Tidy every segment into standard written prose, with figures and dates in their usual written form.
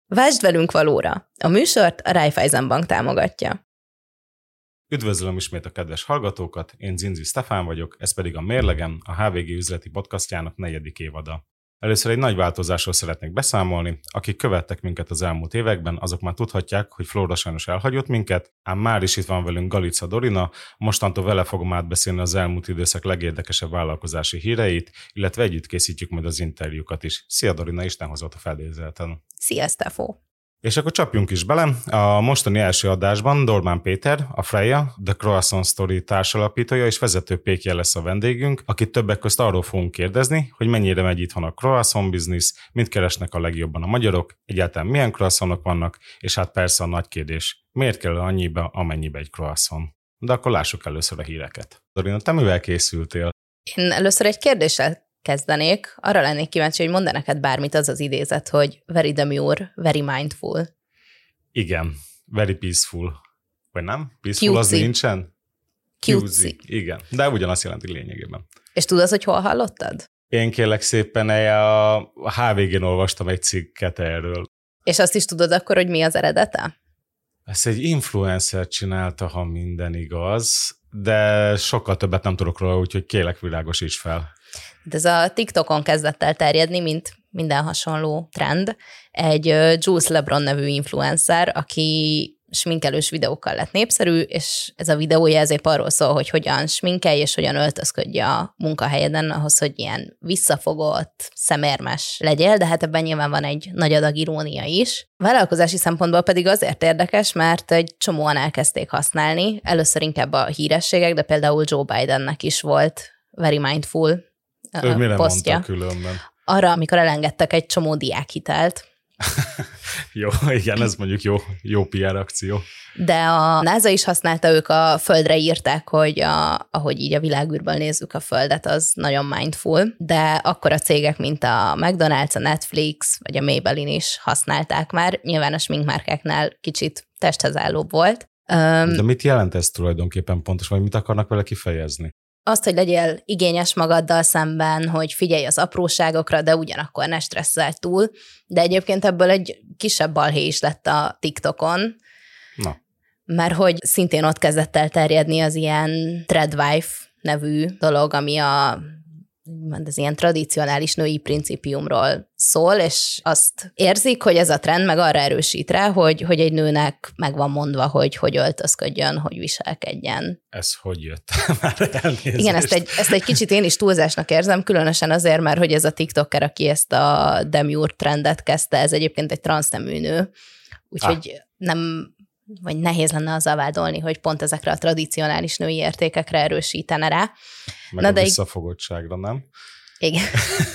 Vásd velünk valóra! A műsort a Raiffeisen Bank támogatja. Üdvözlöm ismét a kedves hallgatókat, én Zinzi Stefán vagyok, ez pedig a Mérlegem, a HVG üzleti podcastjának 4. évada. Először egy nagy változásról szeretnék beszámolni. Akik követtek minket az elmúlt években, azok már tudhatják, hogy Flóra sajnos elhagyott minket, ám már is itt van velünk Galica Dorina, mostantól vele fogom átbeszélni az elmúlt időszak legérdekesebb vállalkozási híreit, illetve együtt készítjük majd az interjúkat is. Szia Dorina, Isten hozott a felidézelten. Szia Stefó! És akkor csapjunk is bele. A mostani első adásban Dormán Péter, a Freya, The Croissant Story társalapítója és vezető pékje lesz a vendégünk, akit többek közt arról fogunk kérdezni, hogy mennyire megy itthon a croissant business, mit keresnek a legjobban a magyarok, egyáltalán milyen croissantok vannak, és hát persze a nagy kérdés, miért kell annyiba, amennyibe egy croissant? De akkor lássuk először a híreket. Dorina, te mivel készültél? Én először egy kérdéssel kezdenék. Arra lennék kíváncsi, hogy mondd neked bármit az az idézet, hogy very demure, very mindful. Igen, very peaceful. Vagy nem? Peaceful Cutesy. Az nincsen? Cutesy. Igen, de ugyanazt jelenti lényegében. És tudod, hogy hol hallottad? Én kérlek szépen a HVG-n olvastam egy cikket erről. És azt is tudod akkor, hogy mi az eredete? Ezt egy influencer csinálta, ha minden igaz, de sokkal többet nem tudok róla, úgyhogy kérlek világosíts fel. De ez a TikTokon kezdett el terjedni, mint minden hasonló trend. Egy Jules LeBron nevű influencer, aki sminkelős videókkal lett népszerű, és ez a videója ezért arról szól, hogy hogyan sminkelj és hogyan öltözködj a munkahelyeden, ahhoz, hogy ilyen visszafogott, szemérmes legyél, de hát ebben nyilván van egy nagy adag irónia is. Vállalkozási szempontból pedig azért érdekes, mert egy csomóan elkezdték használni, először inkább a hírességek, de például Joe Bidennek is volt very mindful ő mire posztja. mondta különben? Arra, amikor elengedtek egy csomó diákhitelt. Jó, igen, ez mondjuk jó PR akció. De a NASA is használta, ők a Földre írták, hogy ahogy így a világűrből nézzük a Földet, az nagyon mindful, de akkor a cégek, mint a McDonald's, a Netflix, vagy a Maybelline is használták már. Nyilván a sminkmárkáknál kicsit testhez állóbb volt. De mit jelent ez tulajdonképpen pontosan, vagy mit akarnak vele kifejezni? Azt, hogy legyél igényes magaddal szemben, hogy figyelj az apróságokra, de ugyanakkor ne stresszelj túl. De egyébként ebből egy kisebb balhé is lett a TikTokon, Na. mert hogy szintén ott kezdett el terjedni az ilyen threadwife nevű dolog, ami az ilyen tradicionális női principiumról szól, és azt érzik, hogy ez a trend meg arra erősít rá, hogy egy nőnek meg van mondva, hogy öltözködjön, hogy viselkedjen. Ez hogy jött? Már elnézést. Igen, ezt egy kicsit én is túlzásnak érzem, különösen azért, mert hogy ez a TikToker, aki ezt a demure trendet kezdte, ez egyébként egy transznemű nő, úgyhogy nem, vagy nehéz lenne azzal vádolni, hogy pont ezekre a tradicionális női értékekre erősítene rá. Meg a visszafogottságra, nem? Igen.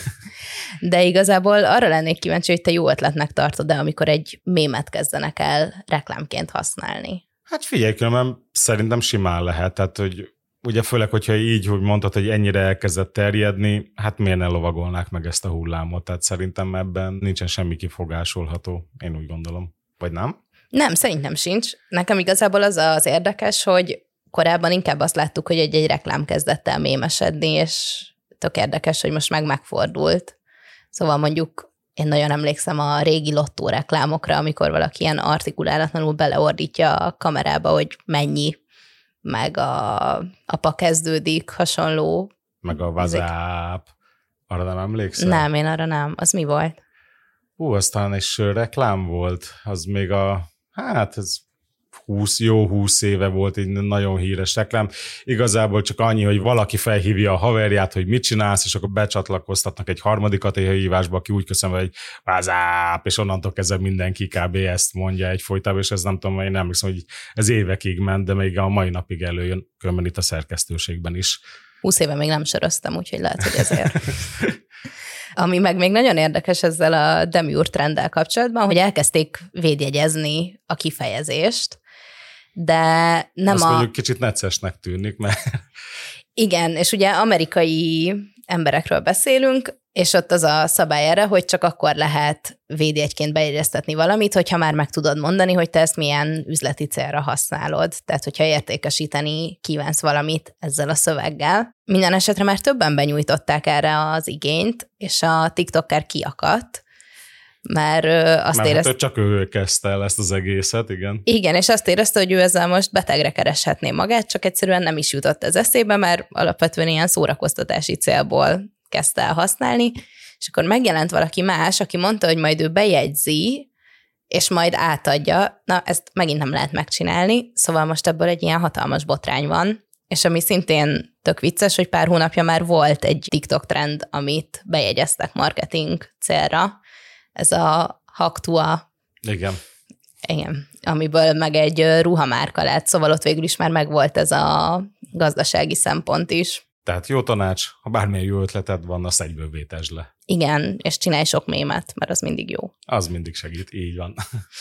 De igazából arra lennék kíváncsi, hogy te jó ötletnek tartod-e, amikor egy mémet kezdenek el reklámként használni. Hát figyelj, különben szerintem simán lehet, tehát hogy ugye főleg, hogyha így, hogy mondtad, hogy ennyire elkezdett terjedni, hát miért ne lovagolnák meg ezt a hullámot, tehát szerintem ebben nincsen semmi kifogásolható, én úgy gondolom. Vagy nem? Nem, szerintem sincs. Nekem igazából az érdekes, hogy korábban inkább azt láttuk, hogy egy reklám kezdett el mémesedni, és tök érdekes, hogy most megfordult. Szóval mondjuk én nagyon emlékszem a régi lottó reklámokra, amikor valaki ilyen artikulálatlanul beleordítja a kamerába, hogy mennyi, meg a apa kezdődik, hasonló. Meg a WhatsApp. Arra nem emlékszel? Nem, én arra nem. Az mi volt? Aztán egy sörreklám volt, az még ez 20 éve volt egy nagyon híres reklám. Igazából csak annyi, hogy valaki felhívja a haverját, hogy mit csinálsz, és akkor becsatlakoztatnak egy harmadikat a hívásba, aki úgy köszön, hogy WhatsApp, és onnantól kezdve mindenki kb. Ezt mondja egyfolytában, és ez nem tudom, én nem emlékszem, hogy ez évekig ment, de még a mai napig előjön, különben itt a szerkesztőségben is. 20 éve még nem söröztem, úgyhogy lehet, hogy ezért. Ami meg még nagyon érdekes ezzel a demure trenddel kapcsolatban, hogy elkezdték védjegyezni a kifejezést, de nem azt mondjuk kicsit neccesnek tűnik, mert... Igen, és ugye amerikai emberekről beszélünk, és ott az a szabály erre, hogy csak akkor lehet védjegyként bejegyeztetni valamit, hogyha már meg tudod mondani, hogy te ezt milyen üzleti célra használod. Tehát, hogyha értékesíteni kívánsz valamit ezzel a szöveggel. Minden esetre már többen benyújtották erre az igényt, és a TikToker kiakadt, mert azt érezte... csak ő kezdte el ezt az egészet, igen. Igen, és azt érezte, hogy ő ezzel most betegre kereshetné magát, csak egyszerűen nem is jutott ez eszébe, mert alapvetően ilyen szórakoztatási célból kezdte el használni, és akkor megjelent valaki más, aki mondta, hogy majd ő bejegyzi, és majd átadja. Na, ezt megint nem lehet megcsinálni, szóval most ebből egy ilyen hatalmas botrány van, és ami szintén tök vicces, hogy pár hónapja már volt egy TikTok trend, amit bejegyeztek marketing célra. Ez a Haktua. Igen, amiből meg egy ruhamárka lett, szóval ott végül is már megvolt ez a gazdasági szempont is. Tehát jó tanács, ha bármilyen jó ötleted van, azt egyből vétesd le. Igen, és csinálj sok mémet, mert az mindig jó. Az mindig segít, így van.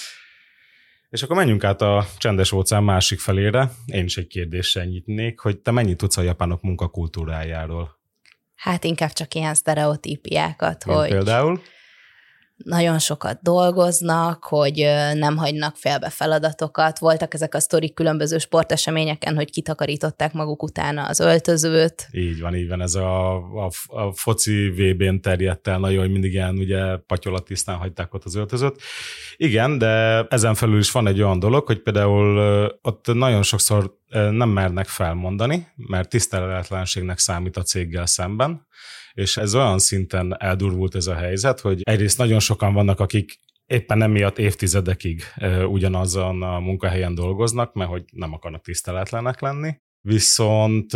És akkor menjünk át a csendes óceán másik felére. Én is egy kérdéssel nyitnék, hogy te mennyit tudsz a japánok munkakultúrájáról? Hát inkább csak ilyen sztereotípiákat, Mint hogy például? nagyon sokat dolgoznak, hogy nem hagynak félbe feladatokat. Voltak ezek a sztorik különböző sporteseményeken, hogy kitakarították maguk utána az öltözőt. Így van, ez a foci VB-n terjedt el nagyon, hogy mindig ilyen ugye patyolatisztán hagyták ott az öltözőt. Igen, de ezen felül is van egy olyan dolog, hogy például ott nagyon sokszor nem mernek felmondani, mert tiszteletlenségnek számít a céggel szemben, és ez olyan szinten eldurvult ez a helyzet, hogy egyrészt nagyon sokan vannak, akik éppen emiatt évtizedekig ugyanazon a munkahelyen dolgoznak, mert hogy nem akarnak tiszteletlenek lenni. Viszont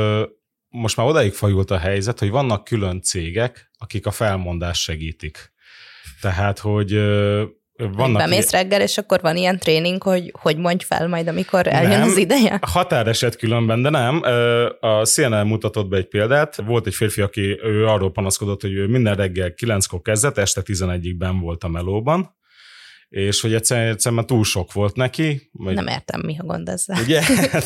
most már odáig fajult a helyzet, hogy vannak külön cégek, akik a felmondást segítik. Tehát, hogy vannak... Bemész reggel, és akkor van ilyen tréning, hogy mondj fel majd, amikor eljön az ideje? Határeset különben, de nem. A CNN mutatott be egy példát. Volt egy férfi, aki ő arról panaszkodott, hogy ő minden reggel 9-kor kezdett, este 11-ig benn volt a melóban, és hogy egyszerűen túl sok volt neki. Nem értem, mi a gond ezzel. Ugye?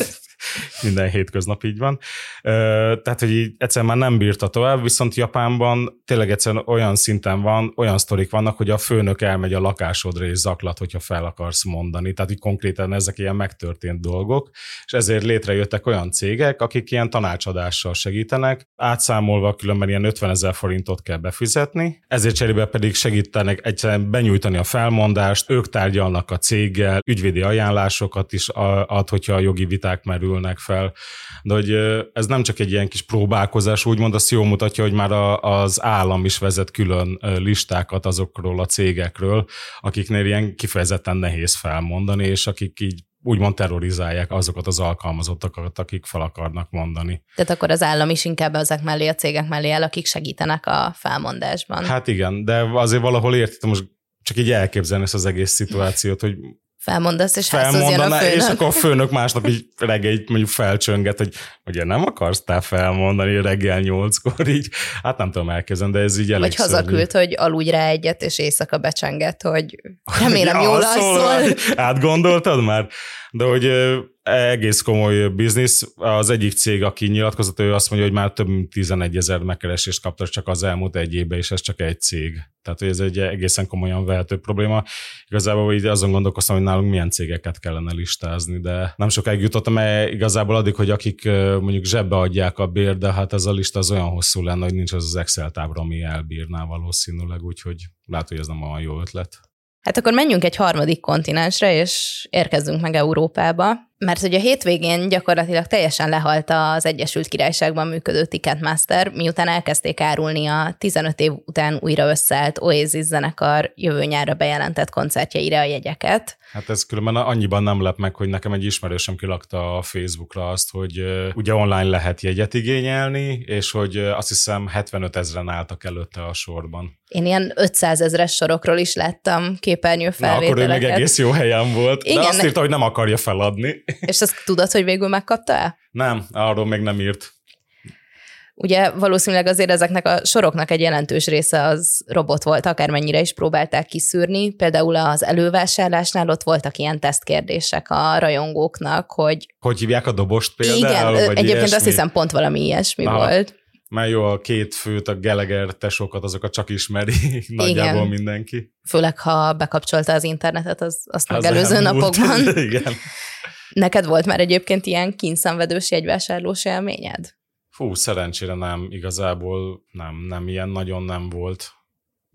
Minden hétköznap így van. Tehát, hogy így egyszerűen már nem bírta tovább, viszont Japánban tényleg egyszerűen olyan szinten van, olyan sztorik vannak, hogy a főnök elmegy a lakásodra és zaklat, hogyha fel akarsz mondani. Tehát, hogy konkrétan ezek ilyen megtörtént dolgok, és ezért létrejöttek olyan cégek, akik ilyen tanácsadással segítenek, átszámolva különben ilyen 50 000 forintot kell befizetni, ezért cserébe pedig segítenek egyszerűen benyújtani a felmondást, ők tárgyalnak a céggel, ügyvédi ajánlásokat is ad, hogyha a jogi viták merülnek fel. De hogy ez nem csak egy ilyen kis próbálkozás, úgymond azt jól mutatja, hogy már az állam is vezet külön listákat azokról a cégekről, akiknél ilyen kifejezetten nehéz felmondani, és akik így úgymond terrorizálják azokat az alkalmazottakat, akik fel akarnak mondani. Tehát akkor az állam is inkább ezek mellé, a cégek mellé áll, akik segítenek a felmondásban. Hát igen, de azért valahol értem, most csak így elképzelni ezt az egész szituációt, hogy felmondasz, és házhoz jön a főnök. És akkor a főnök másnap így reggel így mondjuk felcsönget, hogy ugye nem akarsz felmondani reggel 8-kor, így, hát nem tudom elkezdeni, de ez így elég vagy hazaküld, hogy aludj rá egyet, és éjszaka becsenget, hogy remélem jól alszol. Átgondoltad már? De hogy egész komoly biznisz. Az egyik cég, aki nyilatkozott, ő azt mondja, hogy már több mint 11 000 megkeresést kaptak csak az elmúlt egy évben, és ez csak egy cég. Tehát, hogy ez egy egészen komolyan vehető probléma. Igazából így azon gondolkoztam, hogy nálunk milyen cégeket kellene listázni, de nem sokáig jutottam, mert igazából addig, hogy akik mondjuk zsebbe adják a bért, de hát ez a lista az olyan hosszú lenne, hogy nincs az Excel tábla, ami elbírná valószínűleg, úgyhogy lehet, hogy ez nem olyan jó ötlet. Hát akkor menjünk egy harmadik kontinensre, és érkezzünk meg Európába, mert hogy a hétvégén gyakorlatilag teljesen lehalt az Egyesült Királyságban működő Ticketmaster, miután elkezdték árulni a 15 év után újra összeállt Oasis zenekar jövő nyárra bejelentett koncertjeire a jegyeket. Hát ez különben annyiban nem lep meg, hogy nekem egy ismerősöm kilakta a Facebookra azt, hogy ugye online lehet jegyet igényelni, és hogy azt hiszem 75 000 álltak előtte a sorban. Én ilyen 500 000 sorokról is láttam képernyőfelvételeket. Na, akkor ő még egész jó helyen volt, igen, de azt írta, hogy nem akarja feladni. És azt tudod, hogy végül megkapta-e? Nem, arról még nem írt. Ugye valószínűleg azért ezeknek a soroknak egy jelentős része az robot volt, akármennyire is próbálták kiszűrni. Például az elővásárlásnál ott voltak ilyen tesztkérdések a rajongóknak, hogy... Hogy hívják a dobost például? Igen, vagy egyébként ilyesmi? Azt hiszem pont valami ilyesmi volt. Mert jó, a két főt, a Gallagher tesókat, azokat csak ismeri nagyjából mindenki. Főleg, ha bekapcsolta az internetet, azt megelőző napokban. Igen. Neked volt már egyébként ilyen kínszenvedős jegyvásárlós élményed? Szerencsére nem, igazából nem ilyen nagyon nem volt.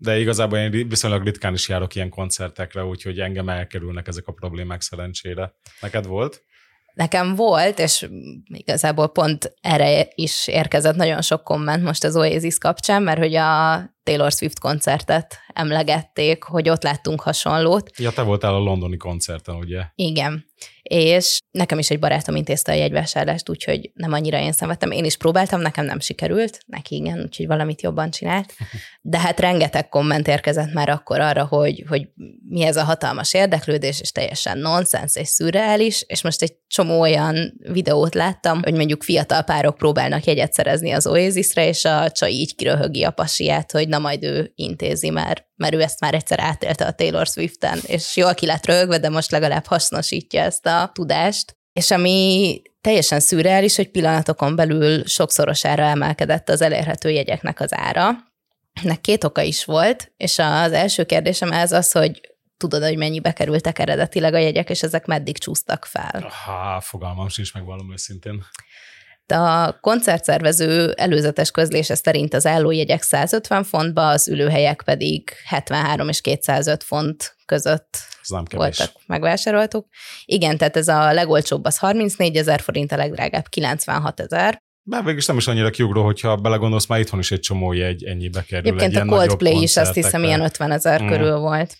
De igazából én viszonylag ritkán is járok ilyen koncertekre, úgyhogy engem elkerülnek ezek a problémák szerencsére. Neked volt? Nekem volt, és igazából pont erre is érkezett nagyon sok komment most az Oasis kapcsán, mert hogy a Taylor Swift koncertet emlegették, hogy ott láttunk hasonlót. Ja, te voltál a londoni koncerten, ugye? Igen, és nekem is egy barátom intézte a jegyvásárlást, úgyhogy nem annyira én szenvedtem. Én is próbáltam, nekem nem sikerült, neki igen, úgyhogy valamit jobban csinált. De hát rengeteg komment érkezett már akkor arra, hogy mi ez a hatalmas érdeklődés, és teljesen nonsens és szürreális, és most egy csomó olyan videót láttam, hogy mondjuk fiatal párok próbálnak jegyet szerezni az Oasisre, és a csaj így kiröhögi a pasiát, hogy na majd ő intézi, mert ő ezt már egyszer átélte a Taylor Swiften, és jól ki lett röhögve, de most legalább hasznosítja ezt a tudást. És ami teljesen szürreális, hogy pillanatokon belül sokszorosára emelkedett az elérhető jegyeknek az ára. Ennek 2 oka is volt, és az első kérdésem az, hogy tudod, hogy mennyibe kerültek eredetileg a jegyek, és ezek meddig csúsztak fel? Fogalmam sincs, megvallom őszintén. De a koncertszervező előzetes közlése szerint az állójegyek 150 fontba, az ülőhelyek pedig 73 és 205 font között voltak megvásároltuk. Igen, tehát ez a legolcsóbb az 34 000 forint, a legdrágább 96 000. Bár végülis nem is annyira kiugró, hogyha belegondolsz, már itthon is egy csomó jegy ennyibe kerül. Egyébként a Coldplay is azt hiszem ilyen 50 000 körül volt.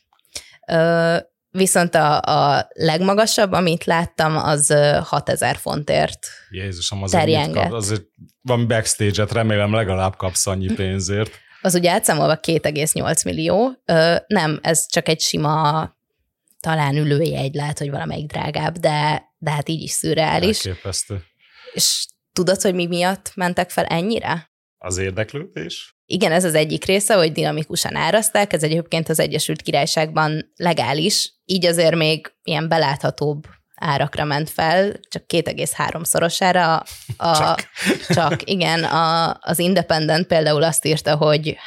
Viszont a legmagasabb, amit láttam, az 6 000 fontért Jézusom, azért van backstage-et, remélem legalább kapsz annyi pénzért. Az ugye átszámolva 2,8 millió. Nem, ez csak egy sima, talán ülőjegy, lehet, hogy valamelyik drágább, de hát így is szürreális. Elképesztő. És tudod, hogy mi miatt mentek fel ennyire? Az érdeklődés? Igen, ez az egyik része, hogy dinamikusan árazták, ez egyébként az Egyesült Királyságban legális, így azért még ilyen beláthatóbb árakra ment fel, csak 2,3-szorosára. Igen, az Independent például azt írta, hogy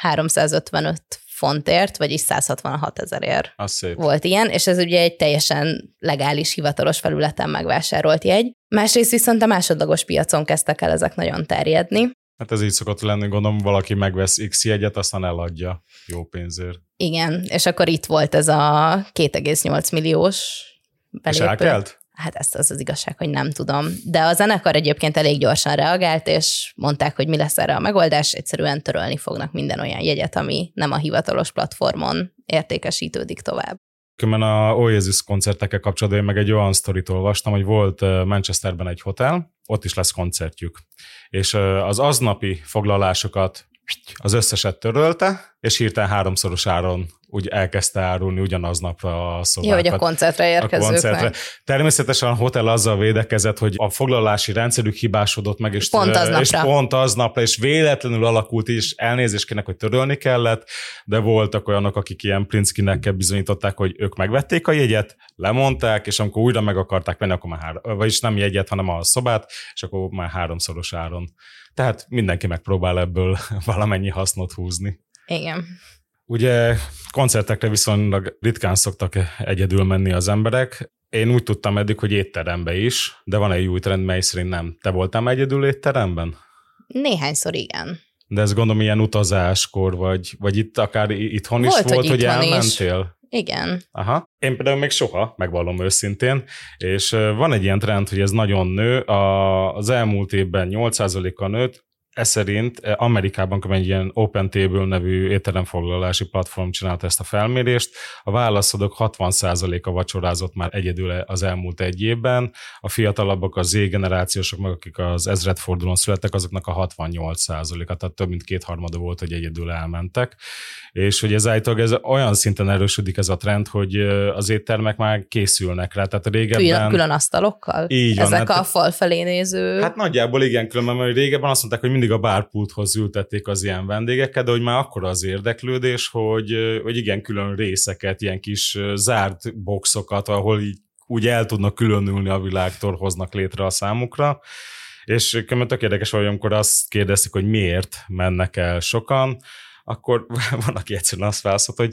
355 fontért, vagyis 166 000-ért volt ilyen, és ez ugye egy teljesen legális, hivatalos felületen megvásárolt jegy. Másrészt viszont a másodlagos piacon kezdtek el ezek nagyon terjedni. Hát ez így szokott lenni, gondolom, valaki megvesz X jegyet, aztán eladja jó pénzért. Igen, és akkor itt volt ez a 2,8 milliós belépő. És elkelt? Hát ezt az igazság, hogy nem tudom. De a zenekar egyébként elég gyorsan reagált, és mondták, hogy mi lesz erre a megoldás, egyszerűen törölni fognak minden olyan jegyet, ami nem a hivatalos platformon értékesítődik tovább. Különben a Oasis koncertekkel kapcsolatban én meg egy olyan sztorit olvastam, hogy volt Manchesterben egy hotel, ott is lesz koncertjük. És az aznapi foglalásokat az összeset törölte, és hirtelen 3-szoros áron úgy elkezdte árulni ugyanaznapra a szobákat. Jó, hogy a koncertre érkezőknek. Természetesen a hotel azzal védekezett, hogy a foglalási rendszerük hibásodott meg, és pont aznapra, és véletlenül alakult, és elnézést kérnek, hogy törölni kellett, de voltak olyanok, akik ilyen princkinekkel bizonyították, hogy ők megvették a jegyet, lemondták, és amikor újra meg akarták venni, akkor már vagyis nem jegyet, hanem a szobát, és akkor már 3-szoros áron. Tehát mindenki megpróbál ebből valamennyi hasznot húzni. Igen. Ugye koncertekre viszonylag ritkán szoktak egyedül menni az emberek. Én úgy tudtam eddig, hogy étterembe is, de van egy új trend, mely szerint nem. Te voltál egyedül étteremben? Néhányszor igen. De ez gondolom ilyen utazáskor, vagy itt akár itthon is volt, hogy elmentél? Igen. Aha. Én például még soha, megvallom őszintén, és van egy ilyen trend, hogy ez nagyon nő. Az elmúlt évben 8%-kal nőtt, ez szerint Amerikában egy ilyen Open Table nevű étteremfoglalási platform csinálta ezt a felmérést. A válaszadók 60%-a vacsorázott már egyedül az elmúlt egy évben. A fiatalabbak, a Z-generációsok, meg akik az ezredfordulón születtek, azoknak a 68%-a, tehát több mint 2/3 volt, hogy egyedül elmentek. És hogy ez állítólag ez olyan szinten erősödik ez a trend, hogy az éttermek már készülnek rá. Tehát régebben... Külön asztalokkal? Így van. Ezek a fal felé néző... Hát nagyjából igen, különben, mert régebben azt mondták, hogy mindig a bárpulthoz ültették az ilyen vendégeket, de hogy már akkora az érdeklődés, hogy igen, külön részeket, ilyen kis zárt boxokat, ahol így úgy el tudnak különülni a világtól, hoznak létre a számukra. És különben tök érdekes, hogy amikor azt kérdezik, hogy miért mennek el sokan, akkor van, aki egyszerűen azt válaszolt, hogy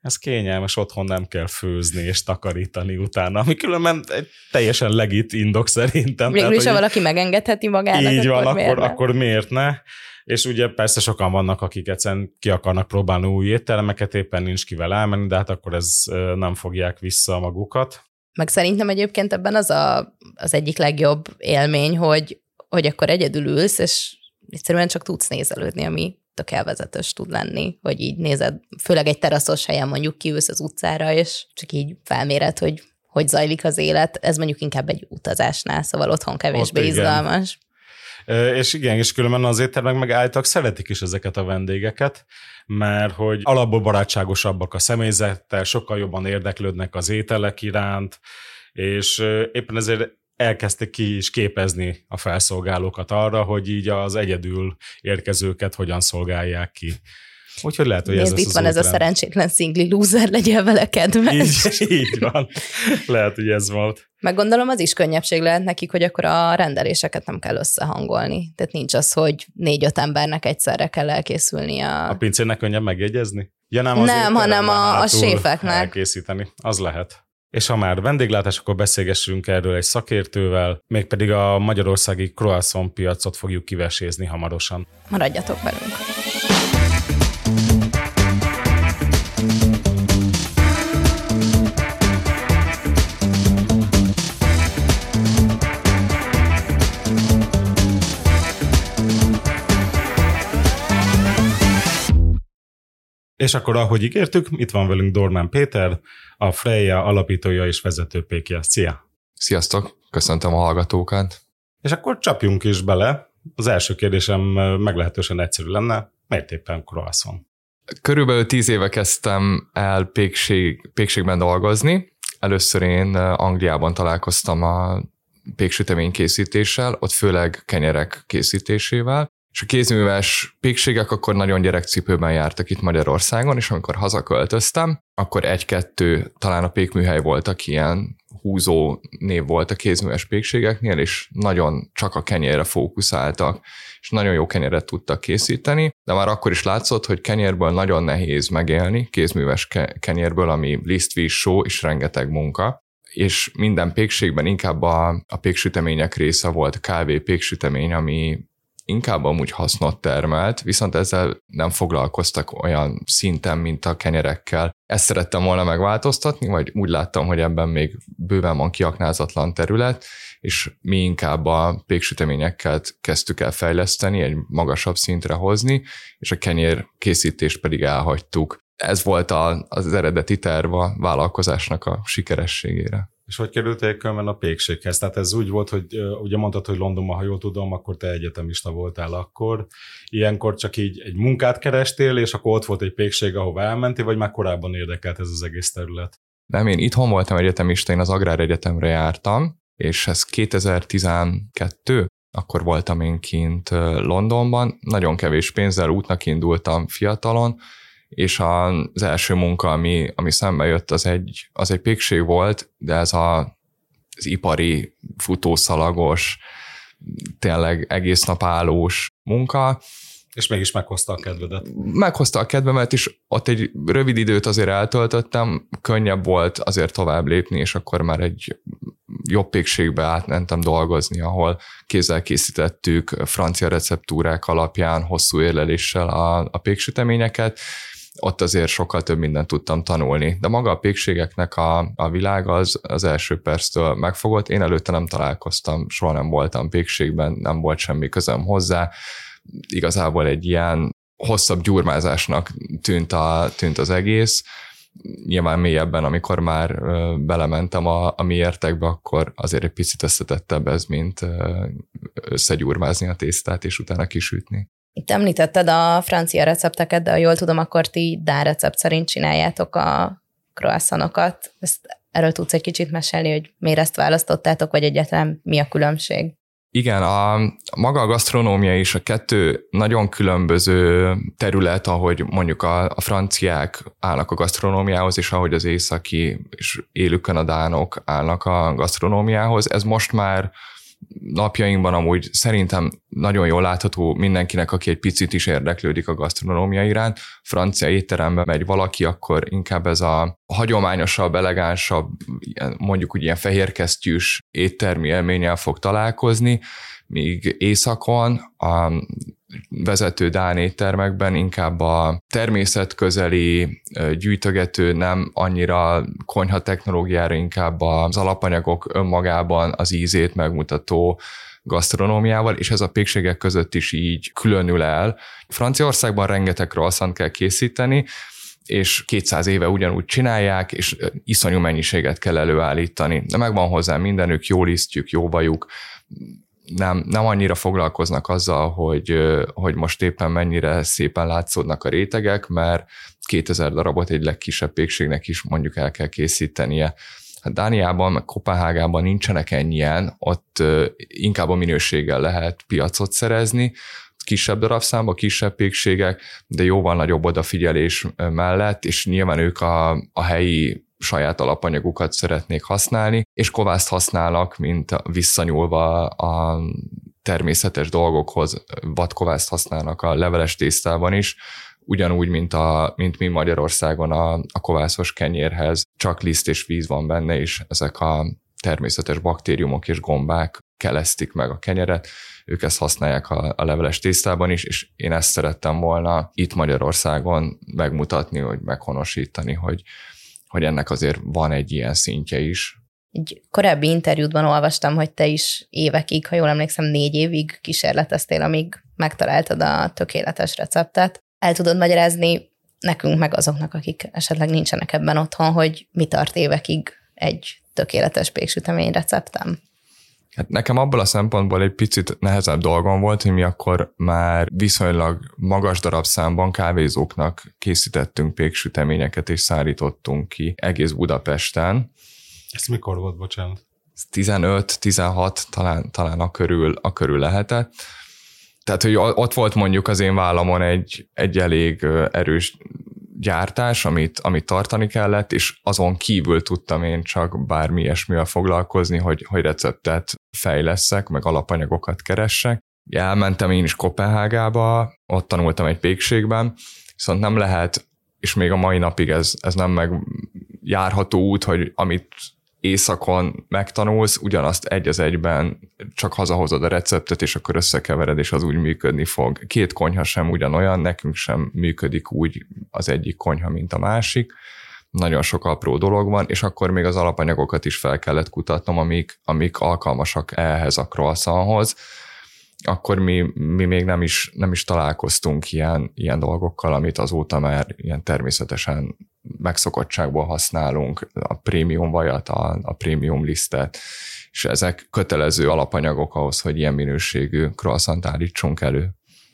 Ez kényelmes, otthon nem kell főzni és takarítani utána, ami különben egy teljesen legit indok szerintem. Végül is, ha valaki megengedheti magának, így akkor van, akkor miért ne? És ugye persze sokan vannak, akik egyszerűen ki akarnak próbálni új éttermeket, éppen nincs kivel elmenni, de hát akkor ez nem fogják vissza magukat. Meg szerintem egyébként ebben az egyik legjobb élmény, hogy akkor egyedül ülsz, és egyszerűen csak tudsz nézelődni, ami tök élvezetes tud lenni, hogy így nézed, főleg egy teraszos helyen mondjuk kiülsz az utcára, és csak így felméred, hogy zajlik az élet. Ez mondjuk inkább egy utazásnál, szóval otthon kevésbé izgalmas. És igen, és különben az éttermek meg állítólag szeretik is ezeket a vendégeket, mert hogy alapból barátságosabbak a személyzettel, sokkal jobban érdeklődnek az ételek iránt, és éppen ezért elkezdték ki is képezni a felszolgálókat arra, hogy így az egyedül érkezőket hogyan szolgálják ki. Úgyhogy lehet, hogy nézd, ez itt van ez a szerencsétlen szingli loser, legyél vele kedves. Így van. Lehet, hogy ez volt. Meg gondolom az is könnyebbség lehet nekik, hogy akkor a rendeléseket nem kell összehangolni. Tehát nincs az, hogy 4-5 embernek egyszerre kell elkészülni A pincérnek könnyebb megjegyezni? Ja, nem, hanem a séfeknek. Elkészíteni. Az lehet. És ha már vendéglátás, akkor beszélgessünk erről egy szakértővel, mégpedig a magyarországi croissant piacot fogjuk kivesézni hamarosan. Maradjatok velünk! És akkor, ahogy ígértük, itt van velünk Dormán Péter, a Freja alapítója és vezetőpékje. Szia! Sziasztok! Köszöntöm a hallgatókat! És akkor csapjunk is bele. Az első kérdésem meglehetősen egyszerű lenne. Miért éppen croissant? Körülbelül 10 éve kezdtem el pékségben dolgozni. Először én Angliában találkoztam a péksüteménykészítéssel, ott főleg kenyerek készítésével, és a kézműves pékségek akkor nagyon gyerekcipőben jártak itt Magyarországon, és amikor hazaköltöztem, akkor 1-2 talán a pékműhely voltak, ilyen húzó név volt a kézműves pékségeknél, és nagyon csak a kenyérre fókuszáltak, és nagyon jó kenyeret tudtak készíteni, de már akkor is látszott, hogy kenyérből nagyon nehéz megélni, kézműves kenyérből, ami lisztvíz, só és rengeteg munka, és minden pékségben inkább a péksütemények része volt, kávé péksütemény, ami inkább amúgy hasznot termelt, viszont ezzel nem foglalkoztak olyan szinten, mint a kenyerekkel. Ezt szerettem volna megváltoztatni, vagy úgy láttam, hogy ebben még bőven van kiaknázatlan terület, és mi inkább a péksüteményeket kezdtük el fejleszteni, egy magasabb szintre hozni, és a kenyér készítést pedig elhagytuk. Ez volt az eredeti terv a vállalkozásnak a sikerességére. És hogy kerültél különben a pékséghez? Tehát ez úgy volt, hogy ugye mondtad, hogy Londonban, ha jól tudom, akkor te egyetemista voltál akkor. Ilyenkor csak így egy munkát kerestél, és akkor ott volt egy pékség, ahova elmentél, vagy már korábban érdekelt ez az egész terület? Nem, én itthon voltam egyetemista, én az Agráregyetemre jártam, és ez 2012, akkor voltam én kint Londonban, nagyon kevés pénzzel útnak indultam fiatalon, és az első munka, ami szembe jött, az egy pékség volt, de ez az ipari, futószalagos, tényleg egész nap állós munka. És mégis meghozta a kedvedet. Meghozta a kedvemet, és ott egy rövid időt azért eltöltöttem, könnyebb volt azért tovább lépni, és akkor már egy jobb pékségbe átmentem dolgozni, ahol kézzel készítettük francia receptúrák alapján, hosszú érleléssel a péksüteményeket. Ott azért sokkal több mindent tudtam tanulni. De maga a pékségeknek a világ az első perctől megfogott. Én előtte nem találkoztam, soha nem voltam pékségben, nem volt semmi közöm hozzá. Igazából egy ilyen hosszabb gyurmázásnak tűnt az egész. Nyilván mélyebben, amikor már belementem a miértekbe, akkor azért egy picit összetettebb ez, mint összegyurmázni a tésztát, és utána kisütni. Itt említetted a francia recepteket, de ha jól tudom, akkor ti Dán recept szerint csináljátok a croissantokat. Erről tudsz egy kicsit mesélni, hogy miért ezt választottátok, vagy egyáltalán mi a különbség? Igen, maga a gasztronómia is a kettő nagyon különböző terület, ahogy mondjuk a franciák állnak a gasztronómiához, és ahogy az északi és élő kanadánok állnak a gasztronómiához. Ez most már napjainkban amúgy szerintem nagyon jól látható mindenkinek, aki egy picit is érdeklődik a gasztronómia iránt. Francia étterembe megy valaki, akkor inkább ez a hagyományosabb, elegánsabb, mondjuk úgy ilyen fehérkesztyűs éttermi élménnyel fog találkozni, míg északon a vezető dán éttermekben inkább a természetközeli, gyűjtögető, nem annyira konyha technológiára, inkább az alapanyagok önmagában az ízét megmutató gasztronómiával, és ez a pékségek között is így különül el. Franciaországban rengeteg croissant kell készíteni, és 200 éve ugyanúgy csinálják, és iszonyú mennyiséget kell előállítani. De megvan hozzá mindenük, jó lisztjük, jó vajuk, nem annyira foglalkoznak azzal, hogy most éppen mennyire szépen látszódnak a rétegek, mert 2000 darabot egy legkisebb pékségnek is mondjuk el kell készítenie. Hát Dániában, meg Kopenhágában nincsenek ennyien, ott inkább a minőséggel lehet piacot szerezni, kisebb darabszámba, kisebb pékségek, de jóval nagyobb odafigyelés mellett, és nyilván ők a helyi saját alapanyagukat szeretnék használni, és kovászt használnak, mint visszanyúlva a természetes dolgokhoz, vadkovászt használnak a leveles tésztában is, ugyanúgy, mint mi Magyarországon a kovászos kenyérhez csak liszt és víz van benne, és ezek a természetes baktériumok és gombák kelesztik meg a kenyeret, ők ezt használják a leveles tésztában is, és én ezt szerettem volna itt Magyarországon megmutatni, hogy meghonosítani, hogy ennek azért van egy ilyen szintje is. Egy korábbi interjútban olvastam, hogy te is évekig, ha jól emlékszem, 4 évig kísérleteztél, amíg megtaláltad a tökéletes receptet. El tudod magyarázni nekünk, meg azoknak, akik esetleg nincsenek ebben otthon, hogy mi tart évekig egy tökéletes péksütemény receptem? Hát nekem abból a szempontból egy picit nehezebb dolgom volt, hogy mi akkor már viszonylag magas darabszámban kávézóknak készítettünk péksüteményeket, és szállítottunk ki egész Budapesten. Ez mikor volt, bocsánat? 15-16 talán a körül lehetett. Tehát, hogy ott volt mondjuk az én vállamon egy elég erős gyártás, amit tartani kellett, és azon kívül tudtam én csak bármi ilyesmivel foglalkozni, hogy receptet fejlesszek, meg alapanyagokat keressek. Elmentem én is Kopenhágába, ott tanultam egy pékségben, viszont nem lehet, és még a mai napig ez nem megjárható út, hogy amit északon megtanulsz, ugyanazt egy az egyben csak hazahozod a receptet, és akkor összekevered, és az úgy működni fog. 2 konyha sem ugyanolyan, nekünk sem működik úgy az egyik konyha, mint a másik. Nagyon sok apró dolog van, és akkor még az alapanyagokat is fel kellett kutatnom, amik alkalmasak ehhez a croissanthoz. Akkor mi még nem is találkoztunk ilyen dolgokkal, amit azóta már ilyen természetesen megszokottságból használunk, a prémium vajat, a prémium lisztet, és ezek kötelező alapanyagok ahhoz, hogy ilyen minőségű croissant állítsunk elő.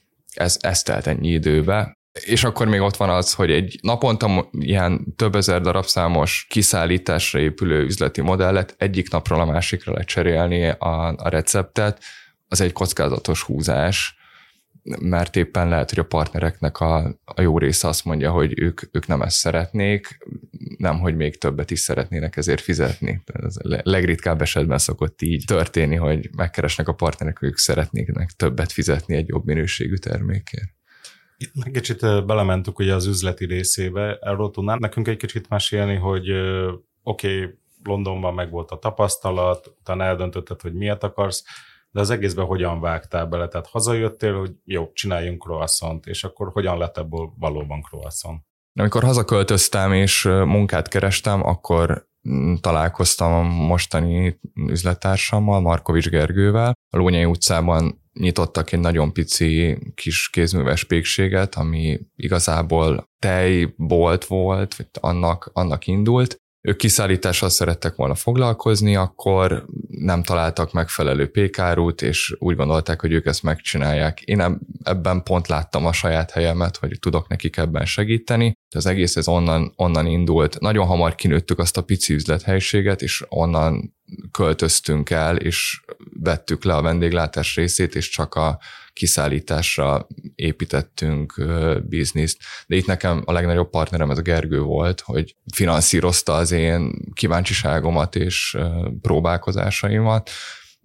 Ez telt ennyi időbe. És akkor még ott van az, hogy egy naponta ilyen több ezer darabszámos kiszállításra épülő üzleti modellet egyik napról a másikra lecserélni a receptet, az egy kockázatos húzás, mert éppen lehet, hogy a partnereknek a jó része azt mondja, hogy ők nem ezt szeretnék, nem, hogy még többet is szeretnének ezért fizetni. Ez a legritkább esetben szokott így történni, hogy megkeresnek a partnerek, ők szeretnének többet fizetni egy jobb minőségű termékért. Kicsit belementük ugye az üzleti részébe, erről tudnám nekünk egy kicsit mesélni, hogy oké, Londonban megvolt a tapasztalat, utána eldöntötted, hogy miért akarsz, de az egészben hogyan vágtál bele? Tehát hazajöttél, hogy jó, csináljunk croissant, és akkor hogyan lett ebből valóban croissant? Amikor hazaköltöztem és munkát kerestem, akkor találkoztam a mostani üzlettársammal, Markovics Gergővel. A Lónyai utcában nyitottak egy nagyon pici kis kézműves pékséget, ami igazából tejbolt volt, vagy annak indult. Ők kiszállítással szerettek volna foglalkozni, akkor nem találtak megfelelő pékárút, és úgy gondolták, hogy ők ezt megcsinálják. Én ebben pont láttam a saját helyemet, hogy tudok nekik ebben segíteni. Az egész ez onnan indult. Nagyon hamar kinőttük azt a pici üzlethelyiséget, és onnan költöztünk el, és vettük le a vendéglátás részét, és csak a kiszállításra építettünk bizniszt. De itt nekem a legnagyobb partnerem ez a Gergő volt, hogy finanszírozta az én kíváncsiságomat és próbálkozásaimat,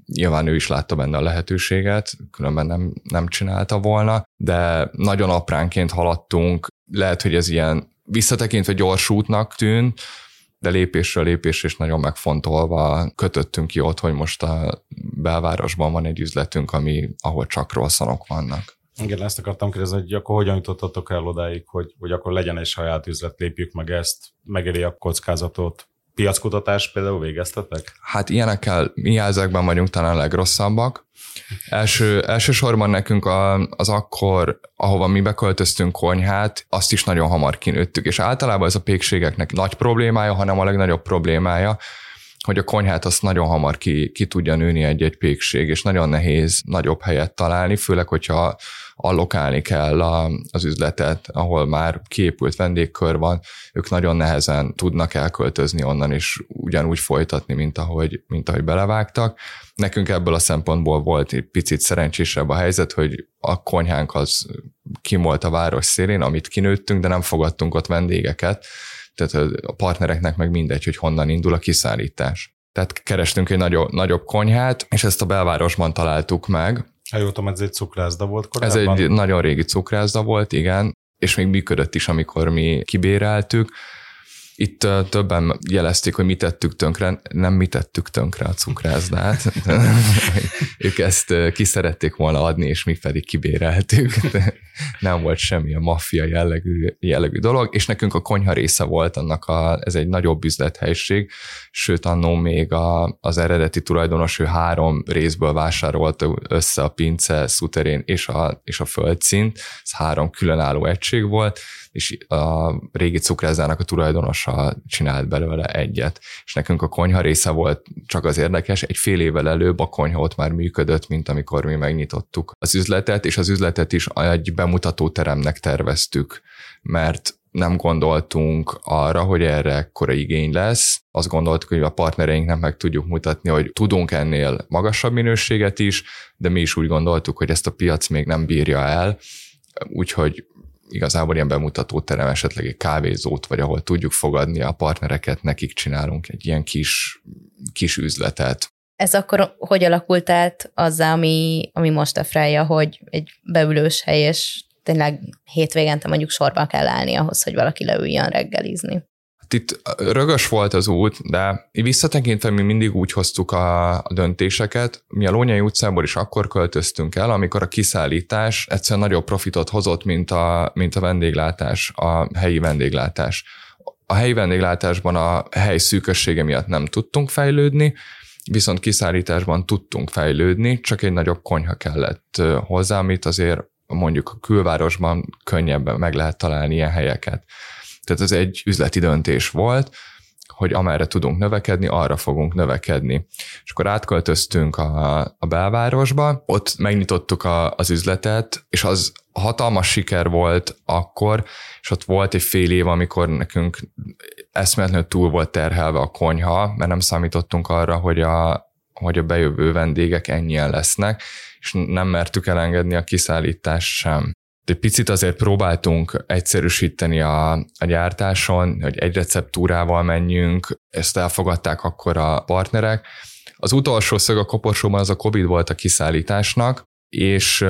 Nyilván ő is látta benne a lehetőséget, különben nem csinálta volna, de nagyon apránként haladtunk. Lehet, hogy ez ilyen visszatekintve gyors útnak tűnt, de lépésről lépésre is nagyon megfontolva kötöttünk ki ott, hogy most a belvárosban van egy üzletünk, ahol csak croissantok vannak. Igen, ezt akartam kérdezni, hogy akkor hogyan jutottatok el odáig, hogy akkor legyen egy saját üzlet, lépjük meg ezt, megéri a kockázatot. Piackutatást például végeztetek? Hát ilyenekkel mi ezekben vagyunk talán a legrosszabbak. Elsősorban nekünk az akkor, ahova mi beköltöztünk konyhát, azt is nagyon hamar kinőttük, és általában ez a pékségeknek nagy problémája, hanem a legnagyobb problémája, hogy a konyhát azt nagyon hamar ki tudja nőni egy pékség, és nagyon nehéz nagyobb helyet találni, főleg, hogyha allokálni kell az üzletet, ahol már kiépült vendégkör van, ők nagyon nehezen tudnak elköltözni onnan, és ugyanúgy folytatni, mint ahogy belevágtak. Nekünk ebből a szempontból volt egy picit szerencsésebb a helyzet, hogy a konyhánk az kim volt a város szélén, amit kinőttünk, de nem fogadtunk ott vendégeket, tehát a partnereknek meg mindegy, hogy honnan indul a kiszállítás. Tehát kerestünk egy nagyobb konyhát, és ezt a belvárosban találtuk meg. Ha jól tudom, ez egy cukrászda volt korábban? Ez egy nagyon régi cukrászda volt, igen, és még működött is, amikor mi kibéreltük. Itt többen jelezték, hogy mi tettük tönkre, nem mi tettük tönkre a cukrászdát. Ők ezt ki szerették volna adni, és mi pedig kibéreltük. Nem volt semmi a maffia jellegű dolog, és nekünk a konyha része volt annak, ez egy nagyobb üzlethelység, sőt annó még az eredeti tulajdonos, ő 3 részből vásárolt össze a pince, szuterén és a földszint, ez 3 különálló egység volt, és a régi cukrászdának a tulajdonosa csinált belőle egyet. És nekünk a konyha része volt csak az érdekes, egy fél évvel előbb a konyha ott már működött, mint amikor mi megnyitottuk az üzletet, és az üzletet is egy bemutatóteremnek terveztük, mert nem gondoltunk arra, hogy erre ekkora igény lesz. Azt gondoltuk, hogy a partnereinknek meg tudjuk mutatni, hogy tudunk ennél magasabb minőséget is, de mi is úgy gondoltuk, hogy ezt a piac még nem bírja el, úgyhogy igazából ilyen bemutatóterem, esetleg egy kávézót, vagy ahol tudjuk fogadni a partnereket, nekik csinálunk egy ilyen kis üzletet. Ez akkor hogy alakult át azzá, ami most a Freja, hogy egy beülős hely, és tényleg hétvégente mondjuk sorba kell állni ahhoz, hogy valaki leüljön reggelizni? Itt rögös volt az út, de visszatekintve mi mindig úgy hoztuk a döntéseket. Mi a Lónyai utcából is akkor költöztünk el, amikor a kiszállítás egyszerűen nagyobb profitot hozott, mint a vendéglátás, a helyi vendéglátás. A helyi vendéglátásban a hely szűkössége miatt nem tudtunk fejlődni, viszont kiszállításban tudtunk fejlődni, csak egy nagyobb konyha kellett hozzá, amit azért mondjuk a külvárosban könnyebben meg lehet találni ilyen helyeket. Tehát ez egy üzleti döntés volt, hogy amerre tudunk növekedni, arra fogunk növekedni. És akkor átköltöztünk a belvárosba, ott megnyitottuk az üzletet, és az hatalmas siker volt akkor, és ott volt egy fél év, amikor nekünk eszméletlenül túl volt terhelve a konyha, mert nem számítottunk arra, hogy a bejövő vendégek ennyien lesznek, és nem mertük elengedni a kiszállítást sem. Egy picit azért próbáltunk egyszerűsíteni a gyártáson, hogy egy receptúrával menjünk, ezt elfogadták akkor a partnerek. Az utolsó szög a koporsóban az a Covid volt a kiszállításnak, és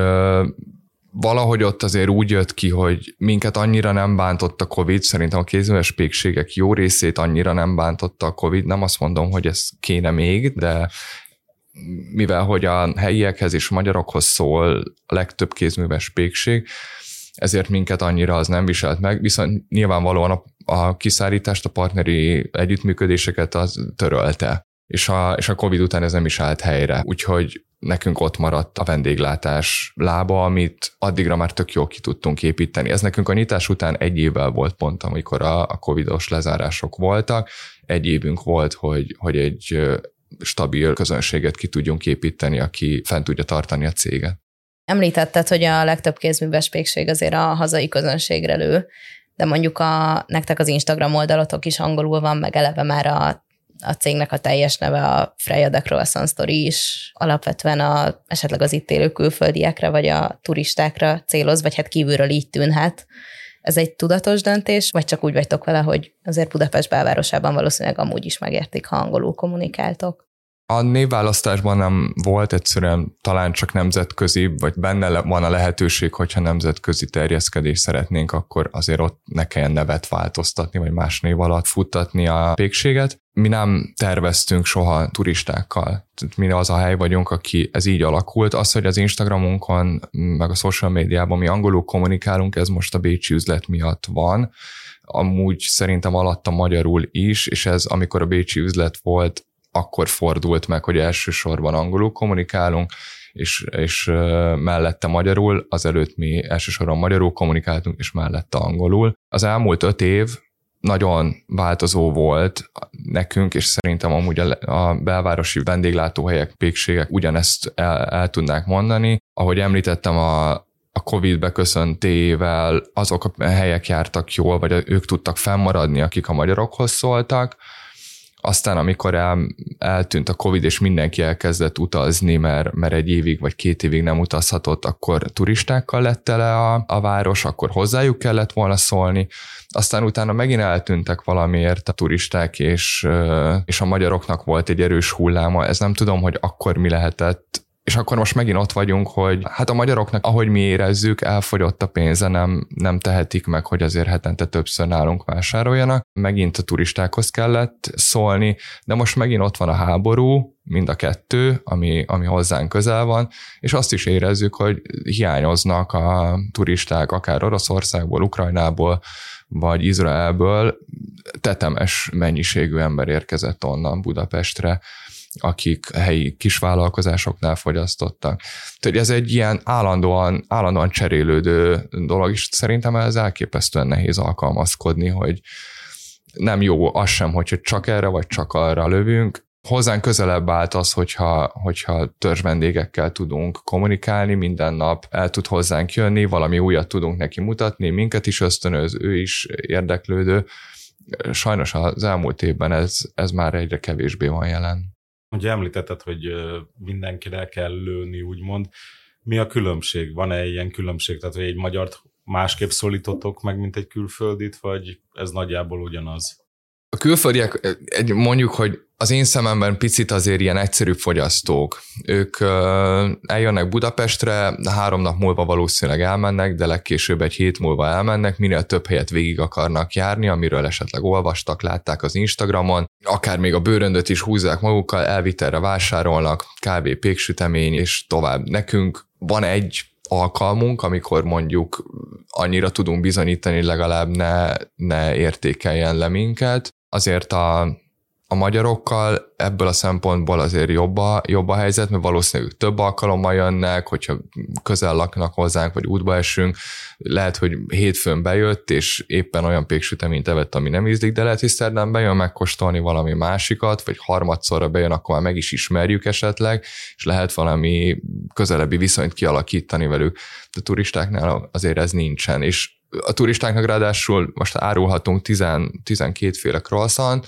valahogy ott azért úgy jött ki, hogy minket annyira nem bántott a Covid, szerintem a kézműves pékségek jó részét annyira nem bántotta a Covid, nem azt mondom, hogy ez kéne még, de mivel hogy a helyiekhez és magyarokhoz szól a legtöbb kézműves pékség, ezért minket annyira az nem viselt meg, viszont nyilvánvalóan a kiszállítást, a partneri együttműködéseket az törölte, és a Covid után ez nem is állt helyre, úgyhogy nekünk ott maradt a vendéglátás lába, amit addigra már tök jól ki tudtunk építeni. Ez nekünk a nyitás után 1 évvel volt pont, amikor a covidos lezárások voltak. 1 évünk volt, hogy egy stabil közönséget ki tudjunk építeni, aki fent tudja tartani a céget. Említetted, hogy a legtöbb kézműves pékség azért a hazai közönségre lő, de mondjuk nektek az Instagram oldalatok is angolul van, meg eleve már a cégnek a teljes neve a Freja de Croissant Story is alapvetően esetleg az itt élő külföldiekre, vagy a turistákra céloz, vagy hát kívülről így tűnhet. Ez egy tudatos döntés, vagy csak úgy vagytok vele, hogy azért Budapest belvárosában valószínűleg amúgy is megértik, ha angolul kommunikáltok? A névválasztásban nem volt, egyszerűen talán csak nemzetközi, vagy benne van a lehetőség, hogyha nemzetközi terjeszkedést szeretnénk, akkor azért ott ne kelljen nevet változtatni, vagy más név alatt futtatni a pékséget. Mi nem terveztünk soha turistákkal. Mi az a hely vagyunk, aki ez így alakult. Az, hogy az Instagramunkon, meg a social médiában mi angolul kommunikálunk, ez most a bécsi üzlet miatt van. Amúgy szerintem alatta magyarul is, és ez amikor a bécsi üzlet volt, akkor fordult meg, hogy elsősorban angolul kommunikálunk, és mellette magyarul, azelőtt mi elsősorban magyarul kommunikáltunk, és mellette angolul. Az elmúlt 5 év nagyon változó volt nekünk, és szerintem amúgy a belvárosi vendéglátóhelyek, pékségek ugyanezt el tudnák mondani. Ahogy említettem, a Covid beköszöntével azok a helyek jártak jól, vagy ők tudtak fennmaradni, akik a magyarokhoz szóltak. Aztán, amikor eltűnt a Covid, és mindenki elkezdett utazni, mert 1 évig vagy 2 évig nem utazhatott, akkor turistákkal lett tele a város, akkor hozzájuk kellett volna szólni. Aztán utána megint eltűntek valamiért a turisták, és a magyaroknak volt egy erős hulláma. Ez nem tudom, hogy akkor mi lehetett. És akkor most megint ott vagyunk, hogy hát a magyaroknak, ahogy mi érezzük, elfogyott a pénze, nem tehetik meg, hogy azért hetente többször nálunk vásároljanak. Megint a turistákhoz kellett szólni, de most megint ott van a háború, mind a kettő, ami hozzánk közel van, és azt is érezzük, hogy hiányoznak a turisták, akár Oroszországból, Ukrajnából, vagy Izraelből. Tetemes mennyiségű ember érkezett onnan Budapestre, akik helyi kisvállalkozásoknál fogyasztottak. Tehát ez egy ilyen állandóan cserélődő dolog, és szerintem ez elképesztően nehéz alkalmazkodni, hogy nem jó az sem, hogy csak erre vagy csak arra lövünk. Hozzánk közelebb állt az, hogyha törzsvendégekkel tudunk kommunikálni, minden nap el tud hozzánk jönni, valami újat tudunk neki mutatni, minket is ösztönöz, ő is érdeklődő. Sajnos az elmúlt évben ez már egyre kevésbé van jelen. Ugye említetted, hogy mindenkire kell lőni, úgymond. Mi a különbség? Van-e ilyen különbség? Tehát, hogy egy magyart másképp szólítotok meg, mint egy külföldit, vagy ez nagyjából ugyanaz? A külföldiek, mondjuk, hogy az én szememben picit azért ilyen egyszerűbb fogyasztók. Ők eljönnek Budapestre, 3 nap múlva valószínűleg elmennek, de legkésőbb 1 hét múlva elmennek, minél több helyet végig akarnak járni, amiről esetleg olvastak, látták az Instagramon, akár még a bőröndöt is húzzák magukkal, elvitelre vásárolnak, kb. Péksütemény, és tovább. Nekünk van egy alkalmunk, amikor mondjuk annyira tudunk bizonyítani, legalább ne értékeljen le minket. Azért a magyarokkal ebből a szempontból azért jobb a helyzet, mert valószínűleg több alkalommal jönnek, hogyha közel laknak hozzánk, vagy útba esünk, lehet, hogy hétfőn bejött, és éppen olyan péksüteményt evett, ami nem ízlik, de lehet, hogy szerdán bejön megkóstolni valami másikat, vagy harmadszorra bejön, akkor már meg is ismerjük esetleg, és lehet valami közelebbi viszonyt kialakítani velük. De a turistáknál azért ez nincsen, és a turistáknak ráadásul most árulhatunk 12 féle croissant,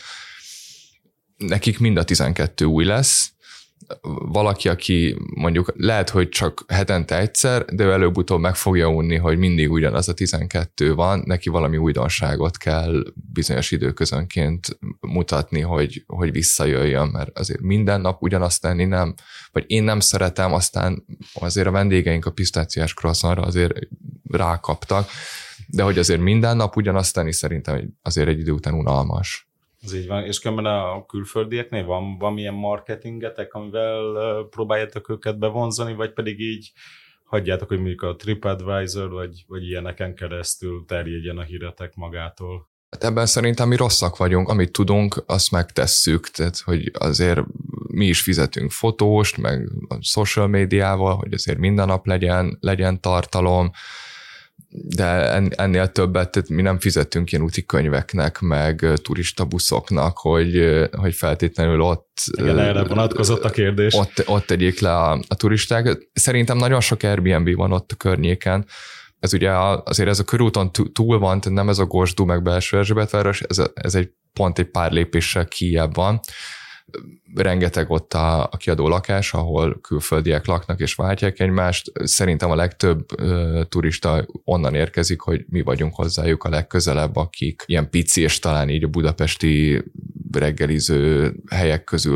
nekik mind a 12 új lesz. Valaki, aki mondjuk lehet, hogy csak hetente egyszer, de előbb-utóbb meg fogja unni, hogy mindig ugyanaz a 12 van, neki valami újdonságot kell bizonyos időközönként mutatni, hogy visszajöjjön, mert azért minden nap ugyanazt tenni nem, vagy én nem szeretem, aztán azért a vendégeink a pisztáciás croissantra azért rákaptak, de hogy azért minden nap ugyanazt tenni szerintem azért egy idő után unalmas. Ez így van, és különben a külföldieknél van milyen marketingetek, amivel próbáljátok őket bevonzani, vagy pedig így hagyjátok, hogy mondjuk a TripAdvisor, vagy ilyeneken keresztül terjedjen a híretek magától? Hát ebben szerintem mi rosszak vagyunk, amit tudunk, azt megtesszük, tehát hogy azért mi is fizetünk fotóst, meg a social médiával, hogy azért minden nap legyen tartalom, de ennél többet, tehát mi nem fizetünk ilyen úti könyveknek, meg turistabuszoknak, hogy feltétlenül ott... Igen, erre vonatkozott a kérdés. Ott tegyék le a turisták. Szerintem nagyon sok Airbnb van ott a környéken. Ez ugye azért ez a körúton túl van, tehát nem ez a Gorsdú meg Belső Erzsébetváros, ez egy pont egy pár lépéssel kijebb van. Rengeteg ott a kiadó lakás, ahol külföldiek laknak és váltják egymást. Szerintem a legtöbb turista onnan érkezik, hogy mi vagyunk hozzájuk a legközelebb, akik ilyen pici és talán így a budapesti reggeliző helyek közül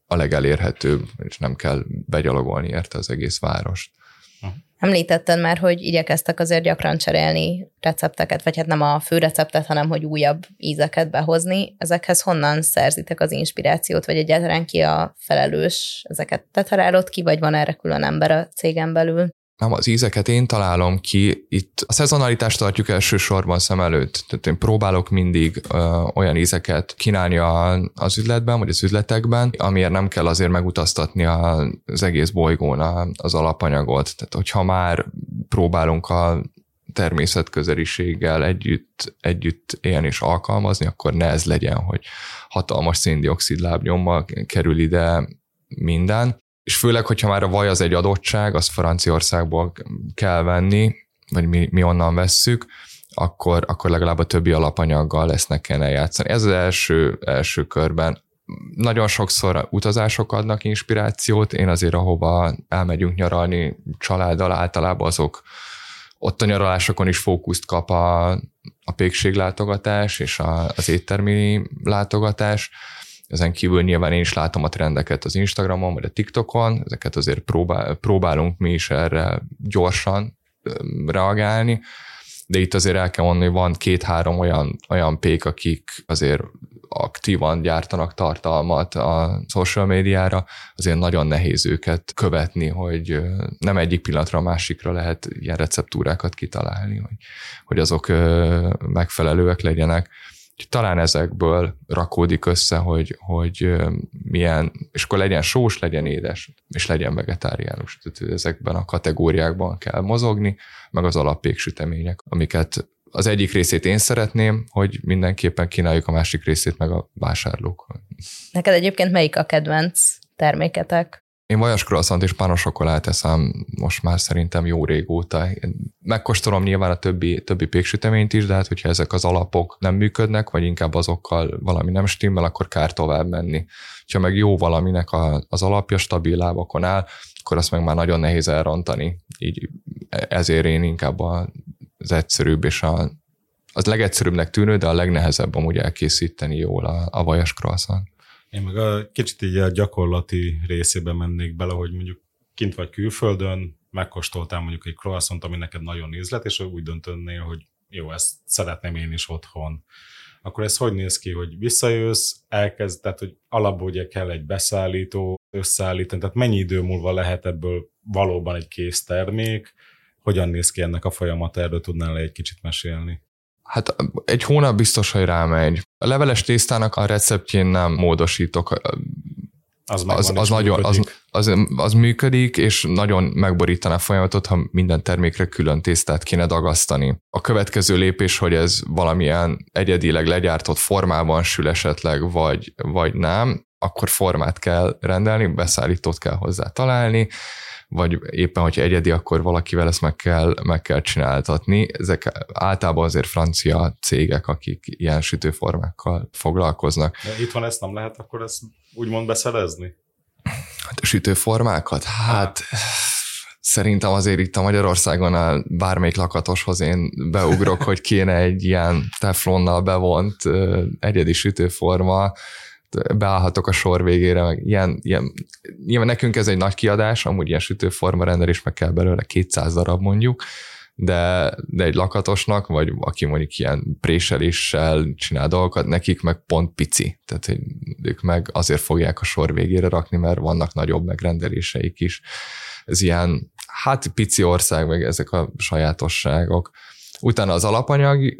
a legelérhetőbb, és nem kell begyalogolni érte az egész várost. Említetted már, hogy igyekeztek azért gyakran cserélni recepteket, vagy hát nem a fő receptet, hanem hogy újabb ízeket behozni. Ezekhez honnan szerzitek az inspirációt, vagy egyáltalán ki a felelős? Ezeket te találod ki, vagy van erre külön ember a cégen belül? Nem, az ízeket én találom ki. Itt a szezonalitást tartjuk elsősorban szem előtt. Tehát én próbálok mindig olyan ízeket kínálni az üzletben, vagy az üzletekben, amiért nem kell azért megutaztatni az egész bolygón az alapanyagot. Tehát hogyha már próbálunk a természetközeliséggel együtt élni és alkalmazni, akkor ne ez legyen, hogy hatalmas széndioxid lábnyommal kerül ide minden. És főleg, hogyha már a vaj az egy adottság, azt Franciaországból kell venni, vagy mi onnan vesszük, akkor legalább a többi alapanyaggal lesznek kell eljátszani. Ez az első körben. Nagyon sokszor utazások adnak inspirációt, én azért ahova elmegyünk nyaralni családdal, általában azok ott a nyaralásokon is fókuszt kap a pékséglátogatás és az éttermi látogatás. Ezen kívül nyilván én is látom a trendeket az Instagramon, vagy a TikTokon, ezeket azért próbálunk mi is erre gyorsan reagálni, de itt azért el kell mondani, hogy van 2-3 olyan pék, akik azért aktívan gyártanak tartalmat a social médiára, azért nagyon nehéz őket követni, hogy nem egyik pillanatra a másikra lehet ilyen receptúrákat kitalálni, hogy azok megfelelőek legyenek. Talán ezekből rakódik össze, hogy milyen, és akkor legyen sós, legyen édes, és legyen vegetáriánus. Tehát ezekben a kategóriákban kell mozogni, meg az alappéksütemények, amiket az egyik részét én szeretném, hogy mindenképpen kínáljuk, a másik részét meg a vásárlók. Neked egyébként melyik a kedvenc terméketek? Én vajas croissant és pános csokoládét eszem most már szerintem jó régóta. Megkóstolom nyilván a többi péksüteményt is, de hát hogyha ezek az alapok nem működnek, vagy inkább azokkal valami nem stimmel, akkor kár tovább menni. Ha meg jó valaminek az alapja stabil lábakon áll, akkor azt meg már nagyon nehéz elrontani. Így ezért én inkább az egyszerűbb és az legegyszerűbbnek tűnő, de a legnehezebb amúgy elkészíteni jól a vajas croissant. Én meg kicsit így a gyakorlati részében mennék bele, hogy mondjuk kint vagy külföldön, megkóstoltál mondjuk egy croissant, ami neked nagyon ízlet, és úgy döntöttél, hogy jó, ezt szeretném én is otthon. Akkor ez hogy néz ki, hogy visszajössz, elkezd, tehát hogy alapból ugye kell egy beszállító, összeállítani, tehát mennyi idő múlva lehet ebből valóban egy kész termék, hogyan néz ki ennek a folyamata, erről tudnál egy kicsit mesélni? Hát egy hónap biztos, hogy rámegy. A leveles tésztának a receptjén nem módosítok. Az működik, és nagyon megborítaná a folyamatot, ha minden termékre külön tésztát kéne dagasztani. A következő lépés, hogy ez valamilyen egyedileg legyártott formában sül esetleg, vagy nem, akkor formát kell rendelni, beszállítót kell hozzá találni, vagy éppen, hogyha egyedi, akkor valakivel ezt meg kell csináltatni. Ezek általában azért francia cégek, akik ilyen sütőformákkal foglalkoznak. De itt van, ezt nem lehet akkor ezt úgymond beszerezni? Hát a sütőformákat? Hát szerintem azért itt a Magyarországon bármelyik lakatoshoz én beugrok, hogy kéne egy ilyen teflonnal bevont egyedi sütőforma, beállhatok a sor végére, meg ilyen, nyilván nekünk ez egy nagy kiadás, amúgy ilyen sütőforma rendelés meg kell belőle 200 darab mondjuk, de egy lakatosnak, vagy aki mondjuk ilyen préseléssel csinál dolgokat, nekik meg pont pici, tehát ők meg azért fogják a sor végére rakni, mert vannak nagyobb megrendeléseik is. Ez ilyen, hát pici ország, meg ezek a sajátosságok. Utána az alapanyag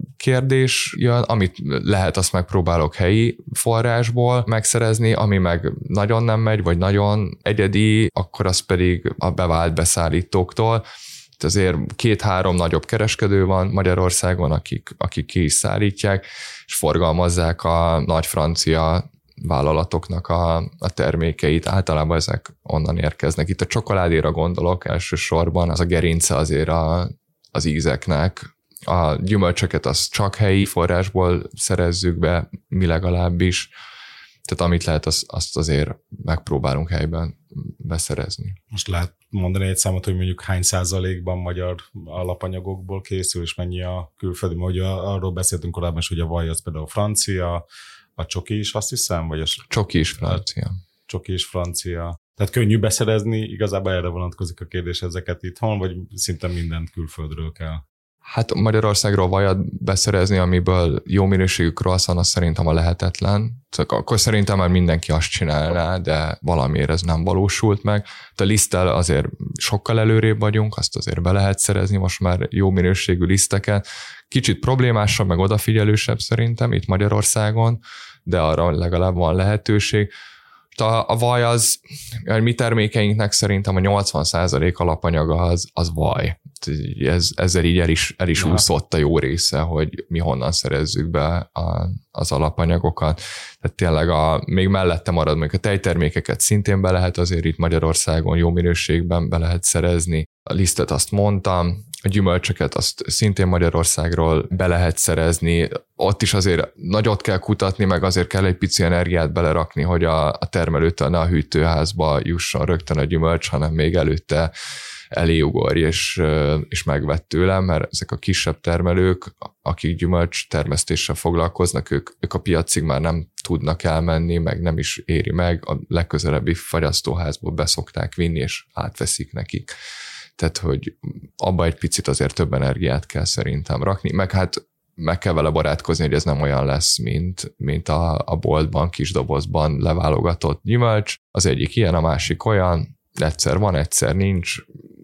kérdés jön, amit lehet, azt megpróbálok helyi forrásból megszerezni, ami meg nagyon nem megy, vagy nagyon egyedi, akkor az pedig a bevált beszállítóktól. Azért 2-3 nagyobb kereskedő van Magyarországon, akik ki is szállítják, és forgalmazzák a nagy francia vállalatoknak a termékeit. Általában ezek onnan érkeznek. Itt a csokoládéra gondolok elsősorban, az a gerince azért az ízeknek. A gyümölcsöket azt csak helyi forrásból szerezzük be, mi legalábbis. Tehát amit lehet, azt azért megpróbálunk helyben beszerezni. Most lehet mondani egy számot, hogy mondjuk hány százalékban magyar alapanyagokból készül, és mennyi a külföldi, mert arról beszéltünk korábban is, hogy a vaj az például francia, a csoki is, azt hiszem? Vagy Csoki is francia. csoki és francia. Tehát könnyű beszerezni, igazából erre vonatkozik a kérdés, ezeket itthon, vagy szinte mindent külföldről kell? Hát Magyarországról vajat beszerezni, amiből jó minőségű croissant, az szerintem a lehetetlen. Akkor szerintem már mindenki azt csinálná, de valamiért ez nem valósult meg. A liszttel azért sokkal előrébb vagyunk, azt azért be lehet szerezni most már jó minőségű liszteket. Kicsit problémásabb, meg odafigyelősebb szerintem itt Magyarországon, de arra legalább van lehetőség. A vaj az, mi termékeinknek szerintem a 80% alapanyaga az vaj. Ezzel így el is úszott a jó része, hogy mi honnan szerezzük be az alapanyagokat. Tehát tényleg még mellette marad, még a tejtermékeket szintén be lehet azért itt Magyarországon jó minőségben be lehet szerezni. A lisztet azt mondtam, a gyümölcsöket azt szintén Magyarországról be lehet szerezni. Ott is azért nagyot kell kutatni, meg azért kell egy pici energiát belerakni, hogy a termelőtől ne a hűtőházba jusson rögtön a gyümölcs, hanem még előtte elé ugorj, és megvett tőlem, mert ezek a kisebb termelők, akik gyümölcs termesztéssel foglalkoznak, ők a piacig már nem tudnak elmenni, meg nem is éri meg, a legközelebbi fagyasztóházból beszokták vinni, és átveszik nekik. Tehát, hogy abba egy picit azért több energiát kell szerintem rakni, meg hát meg kell vele barátkozni, hogy ez nem olyan lesz, mint a boltban, kis dobozban leválogatott gyümölcs. Az egyik ilyen, a másik olyan, egyszer van, egyszer nincs,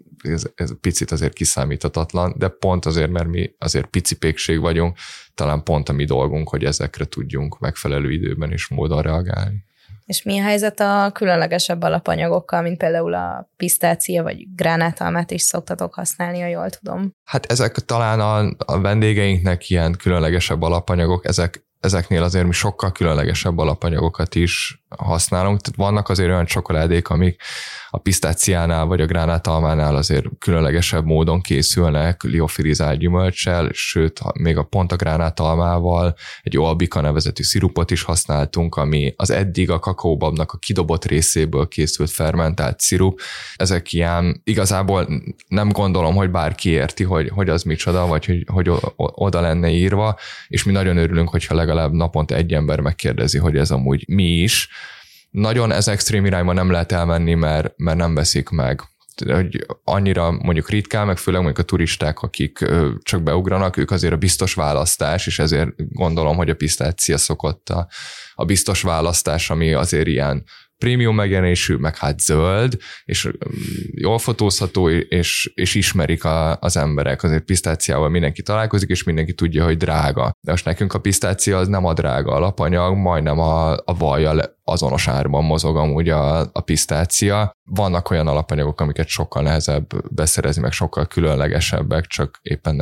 ez picit azért kiszámíthatatlan, de pont azért, mert mi azért pici pékség vagyunk, talán pont a mi dolgunk, hogy ezekre tudjunk megfelelő időben és módon reagálni. És mi a helyzet a különlegesebb alapanyagokkal, mint például a pisztácia vagy gránátalmát is szoktatok használni, ha jól tudom? Hát ezek talán a vendégeinknek ilyen különlegesebb alapanyagok, ezeknél azért mi sokkal különlegesebb alapanyagokat is használunk. Tehát vannak azért olyan csokoládék, amik a pisztáciánál vagy a gránátalmánál azért különlegesebb módon készülnek, liofilizált gyümölccsel, sőt, még pont a gránátalmával egy olbika nevezetű szirupot is használtunk, ami az eddig a kakaóbabnak a kidobott részéből készült fermentált szirup. Ezek ilyen, igazából nem gondolom, hogy bárki érti, hogy az micsoda, vagy hogy oda lenne írva, és mi nagyon örülünk, hogyha legalább naponta egy ember megkérdezi, hogy ez amúgy mi is. Nagyon ez extrém irányba nem lehet elmenni, mert nem veszik meg. Hogy annyira mondjuk ritkán, meg főleg mondjuk a turisták, akik csak beugranak, ők azért a biztos választás, és ezért gondolom, hogy a pisztácia szokott a biztos választás, ami azért ilyen prémium megjelenésű, meg hát zöld, és jól fotózható, és ismerik az emberek. Azért pisztáciával mindenki találkozik, és mindenki tudja, hogy drága. De most nekünk a pisztácia az nem a drága alapanyag, majdnem a vajjal azonos árban mozog amúgy a pisztácia. Vannak olyan alapanyagok, amiket sokkal nehezebb beszerezni, meg sokkal különlegesebbek, csak éppen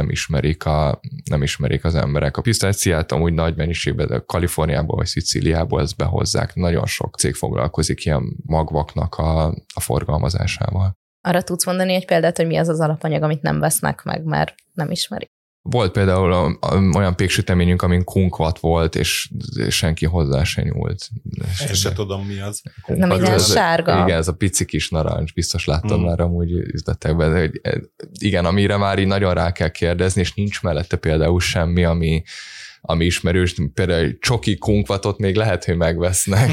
nem ismerik az emberek. A pisztáciát amúgy nagy mennyiségben Kaliforniából vagy Szicíliából ezt behozzák. Nagyon sok cég foglalkozik ilyen magvaknak a forgalmazásával. Arra tudsz mondani egy példát, hogy mi az az alapanyag, amit nem vesznek meg, mert nem ismerik? Volt például olyan péksüteményünk, amin kunkvat volt, és senki hozzá se nyúlt. Én se tudom, mi az. Nem ilyen sárga. Igen, ez a pici kis narancs, biztos láttam már amúgy üzletekben. Igen, amire már így nagyon rá kell kérdezni, és nincs mellette például semmi, ami ismerős, például csoki kunkvatot még lehet, hogy megvesznek,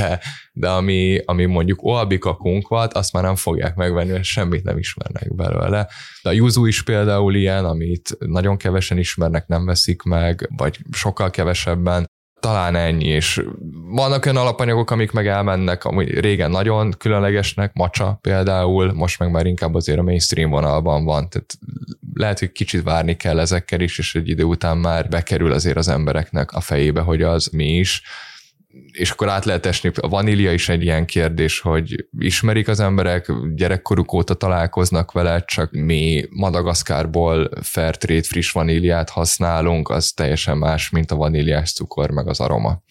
de ami mondjuk olbika kunkvat, azt már nem fogják megvenni, mert semmit nem ismernek belőle. De a yuzu is például ilyen, amit nagyon kevesen ismernek, nem veszik meg, vagy sokkal kevesebben. Talán ennyi, és vannak olyan alapanyagok, amik meg elmennek, amúgy régen nagyon különlegesnek, macsa például, most meg már inkább azért a mainstream vonalban van, tehát lehet, hogy kicsit várni kell ezekkel is, és egy idő után már bekerül azért az embereknek a fejébe, hogy az mi is, és akkor át lehet esni. A vanília is egy ilyen kérdés, hogy ismerik az emberek, gyerekkoruk óta találkoznak vele, csak mi Madagaszkárból Fairtrade friss vaníliát használunk, az teljesen más, mint a vaníliás cukor, meg az aroma.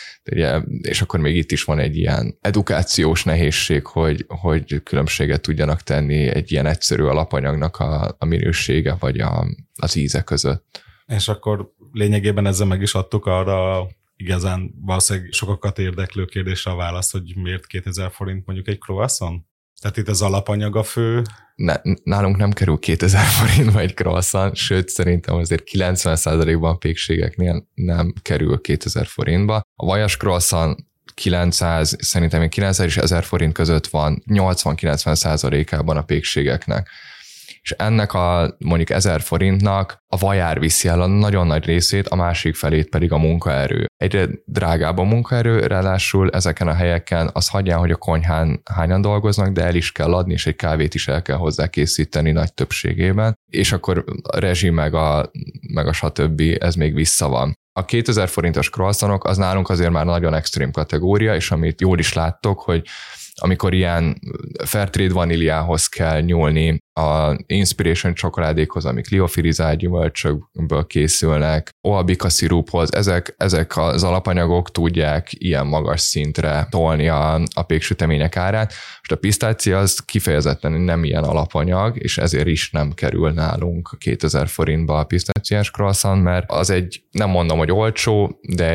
És akkor még itt is van egy ilyen edukációs nehézség, hogy különbséget tudjanak tenni egy ilyen egyszerű alapanyagnak a minősége, vagy az íze között. És akkor lényegében ezzel meg is adtuk arra igazán valószínűleg sokakat érdeklő kérdésre a választ, hogy miért 2000 forint mondjuk egy croissant? Tehát itt az alapanyag a fő? Nálunk nem kerül 2000 forintba egy croissant, sőt szerintem azért 90%-ban pékségeknél nem kerül 2000 forintba. A vajas croissant 900, szerintem 900 és 1000 forint között van 80-90%-ában a pékségeknek. És ennek a mondjuk 1000 forintnak a vajár viszi el a nagyon nagy részét, a másik felét pedig a munkaerő. Egyre drágább a munkaerő, ráadásul ezeken a helyeken az hagyján, hogy a konyhán hányan dolgoznak, de el is kell adni, és egy kávét is el kell hozzá készíteni nagy többségében, és akkor a rezsi meg a stb. Ez még vissza van. A 2000 forintos croissantok az nálunk azért már nagyon extrém kategória, és amit jól is láttok, hogy amikor ilyen Fairtrade vaníliához kell nyúlni, a Inspiration csokoládékhoz, amik liofilizált gyümölcsökből készülnek, olbika sziruphoz, ezek az alapanyagok tudják ilyen magas szintre tolni a péksütemények árát. Most a pisztácia az kifejezetten nem ilyen alapanyag, és ezért is nem kerül nálunk 2000 forintba a pisztáciás croissant, mert az nem mondom, hogy olcsó, de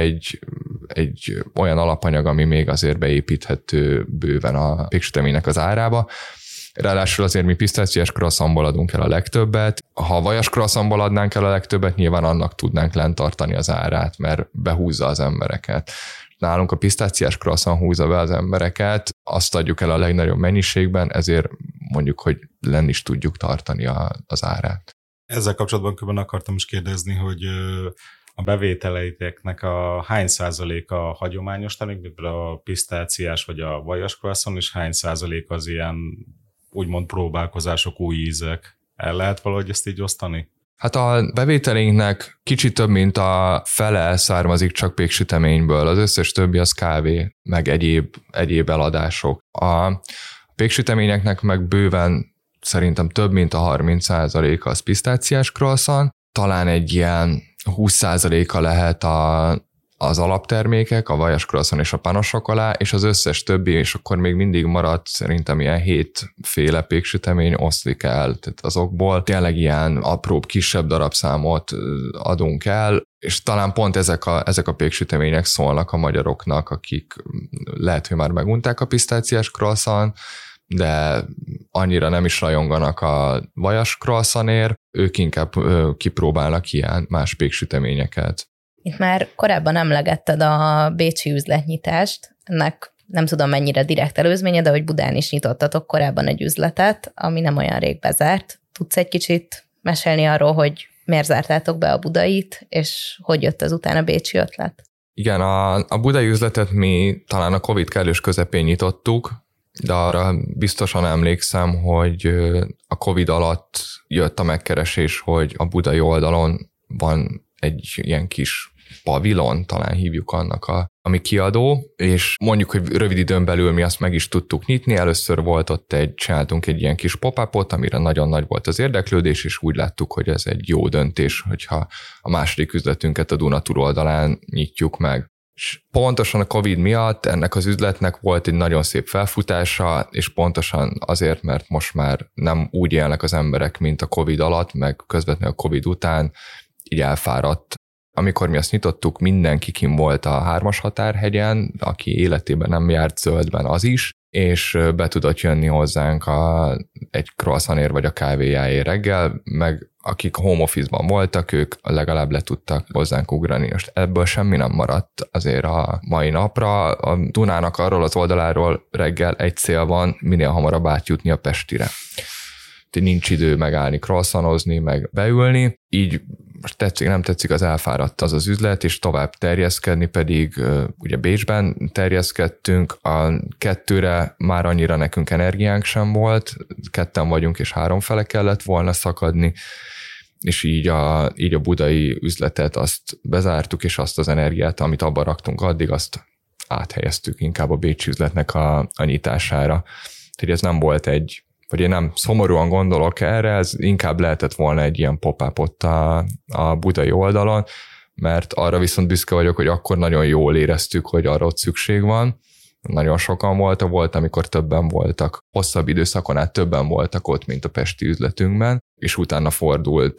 egy olyan alapanyag, ami még azért beépíthető bőven a péksüteménynek az árába. Ráadásul azért mi pisztáciás croissantból adunk el a legtöbbet. Ha vajas croissantból adnánk el a legtöbbet, nyilván annak tudnánk lent tartani az árát, mert behúzza az embereket. Nálunk a pisztáciás croissant húzza be az embereket, azt adjuk el a legnagyobb mennyiségben, ezért mondjuk, hogy lenn is tudjuk tartani az árát. Ezzel kapcsolatban különben akartam is kérdezni, hogy a bevételeiteknek a hány százaléka hagyományos termék, például a pisztáciás vagy a vajas croissant, és hány százalék az ilyen úgymond próbálkozások, új ízek. El lehet valahogy ezt így osztani? Hát a bevételeinknek kicsit több, mint a fele származik csak péksüteményből. Az összes többi az kávé, meg egyéb eladások. A péksüteményeknek meg bőven szerintem több, mint a 30% az pisztáciás croissant. Talán egy ilyen 20%-a lehet az alaptermékek, a vajas croissant és a panossokolá, és az összes többi, és akkor még mindig maradt szerintem ilyen 7 féle péksütemény oszlik el, tehát azokból tényleg ilyen apróbb, kisebb darabszámot adunk el, és talán pont ezek a péksütemények szólnak a magyaroknak, akik lehet, hogy már megunták a pisztáciás croissant, de annyira nem is rajonganak a vajas croissantért, ők inkább kipróbálnak ilyen más péksüteményeket. Itt már korábban emlegetted a bécsi üzletnyitást, ennek nem tudom mennyire direkt előzménye, de hogy Budán is nyitottatok korábban egy üzletet, ami nem olyan rég bezárt. Tudsz egy kicsit mesélni arról, hogy miért zártátok be a budait, és hogy jött azután a bécsi ötlet? Igen, a budai üzletet mi talán a Covid kellős közepén nyitottuk, de arra biztosan emlékszem, hogy a Covid alatt jött a megkeresés, hogy a budai oldalon van egy ilyen kis pavilon, talán hívjuk annak, ami kiadó, és mondjuk, hogy rövid időn belül mi azt meg is tudtuk nyitni. Először volt ott csináltunk egy ilyen kis pop-upot, amire nagyon nagy volt az érdeklődés, és úgy láttuk, hogy ez egy jó döntés, hogyha a második üzletünket a Duna túloldalán nyitjuk meg. És pontosan a Covid miatt ennek az üzletnek volt egy nagyon szép felfutása, és pontosan azért, mert most már nem úgy élnek az emberek, mint a Covid alatt, meg közvetlenül a Covid után, így elfáradt. Amikor mi azt nyitottuk, mindenki kim volt a 3-as határhegyen, aki életében nem járt zöldben, az is, és be tudott jönni hozzánk egy croissantért vagy a kávéjáért reggel, meg akik home office-ban voltak, ők legalább le tudtak hozzánk ugrani. Most ebből semmi nem maradt azért a mai napra. A Dunának arról az oldaláról reggel egy cél van, minél hamarabb átjutni a Pestire. Nincs idő megállni, croissantozni, meg beülni, így most tetszik, nem tetszik, az elfáradt az üzlet, és tovább terjeszkedni, pedig ugye Bécsben terjeszkedtünk, a 2-re már annyira nekünk energiánk sem volt, 2-en vagyunk, és 3 fele kellett volna szakadni, és így a budai üzletet azt bezártuk, és azt az energiát, amit abba raktunk addig, azt áthelyeztük inkább a bécsi üzletnek a nyitására. Tehát ez nem volt vagy én nem szomorúan gondolok erre, ez inkább lehetett volna egy ilyen pop-up ott a budai oldalon, mert arra viszont büszke vagyok, hogy akkor nagyon jól éreztük, hogy arra ott szükség van. Nagyon sokan volt, amikor többen voltak. Hosszabb időszakon át többen voltak ott, mint a pesti üzletünkben, és utána fordult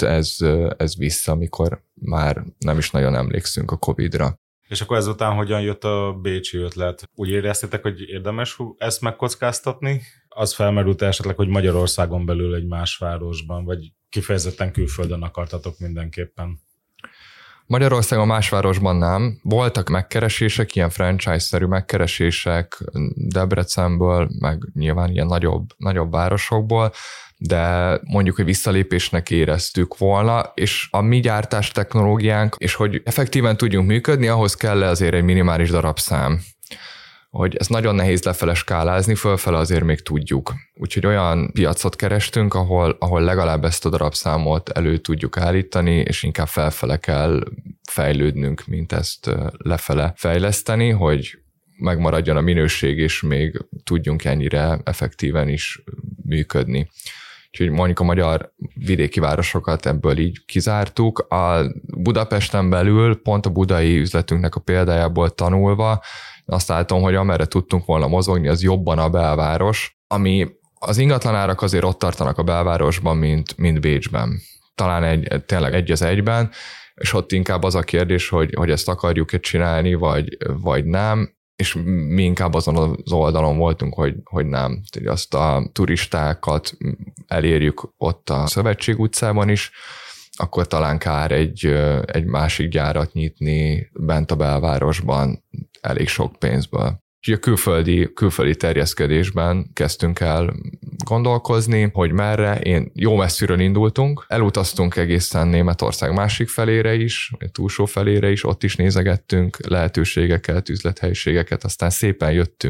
ez vissza, amikor már nem is nagyon emlékszünk a Covid-ra. És akkor ezután hogyan jött a bécsi ötlet? Úgy éreztétek, hogy érdemes ezt megkockáztatni? Az felmerült esetleg, hogy Magyarországon belül egy más városban, vagy kifejezetten külföldön akartatok mindenképpen? Magyarországon más városban nem. Voltak megkeresések, ilyen franchise-szerű megkeresések Debrecenből, meg nyilván ilyen nagyobb városokból, de mondjuk, hogy visszalépésnek éreztük volna, és a mi gyártás technológiánk, és hogy effektíven tudjunk működni, ahhoz kell azért egy minimális darabszám. Hogy ez nagyon nehéz lefele skálázni, fölfele azért még tudjuk. Úgyhogy olyan piacot kerestünk, ahol legalább ezt a darabszámot elő tudjuk állítani, és inkább felfele kell fejlődnünk, mint ezt lefele fejleszteni, hogy megmaradjon a minőség, és még tudjunk ennyire effektíven is működni. Úgyhogy mondjuk a magyar vidéki városokat ebből így kizártuk. A Budapesten belül, pont a budai üzletünknek a példájából tanulva, azt látom, hogy amerre tudtunk volna mozogni, az jobban a belváros, ami az ingatlanárak azért ott tartanak a belvárosban, mint Bécsben. Talán tényleg egy az egyben, és ott inkább az a kérdés, hogy ezt akarjuk-e csinálni, vagy nem, és mi inkább azon az oldalon voltunk, hogy nem. Azt a turistákat elérjük ott a Szövetség utcában is, akkor talán kár egy másik gyárat nyitni bent a belvárosban elég sok pénzből. Úgyhogy a külföldi terjeszkedésben kezdtünk el gondolkozni, hogy merre. Jó messziről indultunk, elutaztunk egészen Németország másik felére is, túlsó felére is, ott is nézegettünk lehetőségeket, üzlethelyiségeket, aztán szépen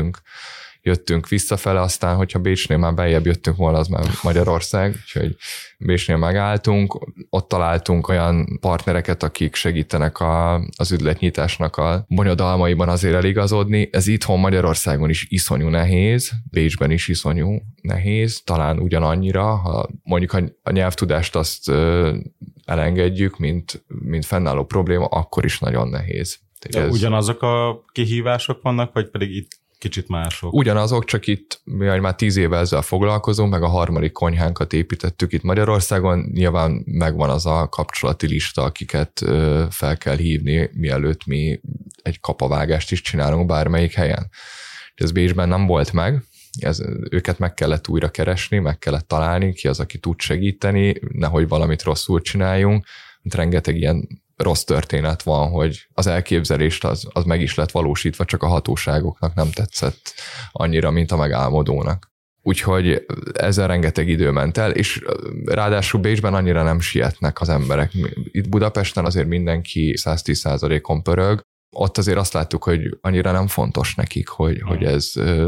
jöttünk visszafele, aztán, hogyha Bécsnél már beljebb jöttünk volna, az már Magyarország, úgyhogy Bécsnél megálltunk, ott találtunk olyan partnereket, akik segítenek az üzletnyitásnak a bonyodalmaiban azért eligazodni. Ez itthon Magyarországon is iszonyú nehéz, Bécsben is iszonyú nehéz, talán ugyanannyira, ha mondjuk a nyelvtudást azt elengedjük, mint fennálló probléma, akkor is nagyon nehéz. Ugyanazok a kihívások vannak, vagy pedig itt kicsit mások? Ugyanazok, csak itt mi már 10 éve ezzel foglalkozunk, meg a harmadik konyhánkat építettük itt Magyarországon, nyilván megvan az a kapcsolati lista, akiket fel kell hívni, mielőtt mi egy kapavágást is csinálunk bármelyik helyen. Ez Bécsben nem volt meg, őket meg kellett újra keresni, meg kellett találni, ki az, aki tud segíteni, nehogy valamit rosszul csináljunk. Rengeteg ilyen rossz történet van, hogy az elképzelést az meg is lett valósítva, csak a hatóságoknak nem tetszett annyira, mint a megálmodónak. Úgyhogy ezzel rengeteg idő ment el, és ráadásul Bécsben annyira nem sietnek az emberek. Itt Budapesten azért mindenki 110%-on pörög, ott azért azt láttuk, hogy annyira nem fontos nekik, hogy ez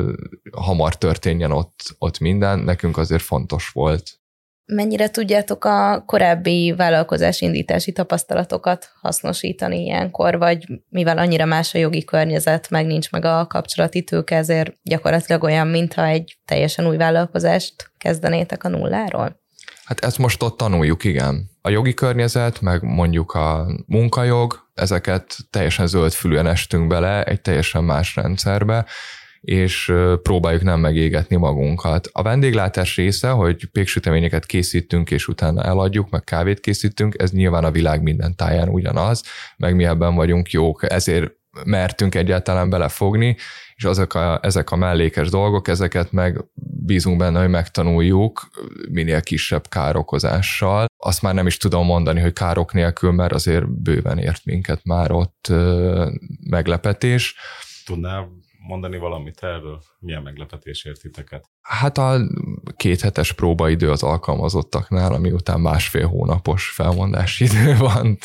hamar történjen ott minden, nekünk azért fontos volt. Mennyire tudjátok a korábbi vállalkozásindítási tapasztalatokat hasznosítani ilyenkor, vagy mivel annyira más a jogi környezet, meg nincs meg a kapcsolati tőke, ezért gyakorlatilag olyan, mintha egy teljesen új vállalkozást kezdenétek a nulláról? Hát ezt most ott tanuljuk, igen. A jogi környezet, meg mondjuk a munkajog, ezeket teljesen zöldfülűen estünk bele egy teljesen más rendszerbe, és próbáljuk nem megégetni magunkat. A vendéglátás része, hogy péksüteményeket készítünk, és utána eladjuk, meg kávét készítünk, ez nyilván a világ minden táján ugyanaz, meg mi ebben vagyunk jók, ezért mertünk egyáltalán belefogni, és ezek a mellékes dolgok, ezeket meg bízunk benne, hogy megtanuljuk minél kisebb károkozással. Azt már nem is tudom mondani, hogy károk nélkül, mert azért bőven ért minket már ott meglepetés. Tudnál mondani valamit erről? Milyen meglepetés ért titeket? Hát a 2 hetes próbaidő az alkalmazottaknál, ami után 1,5 hónapos felmondási idő van.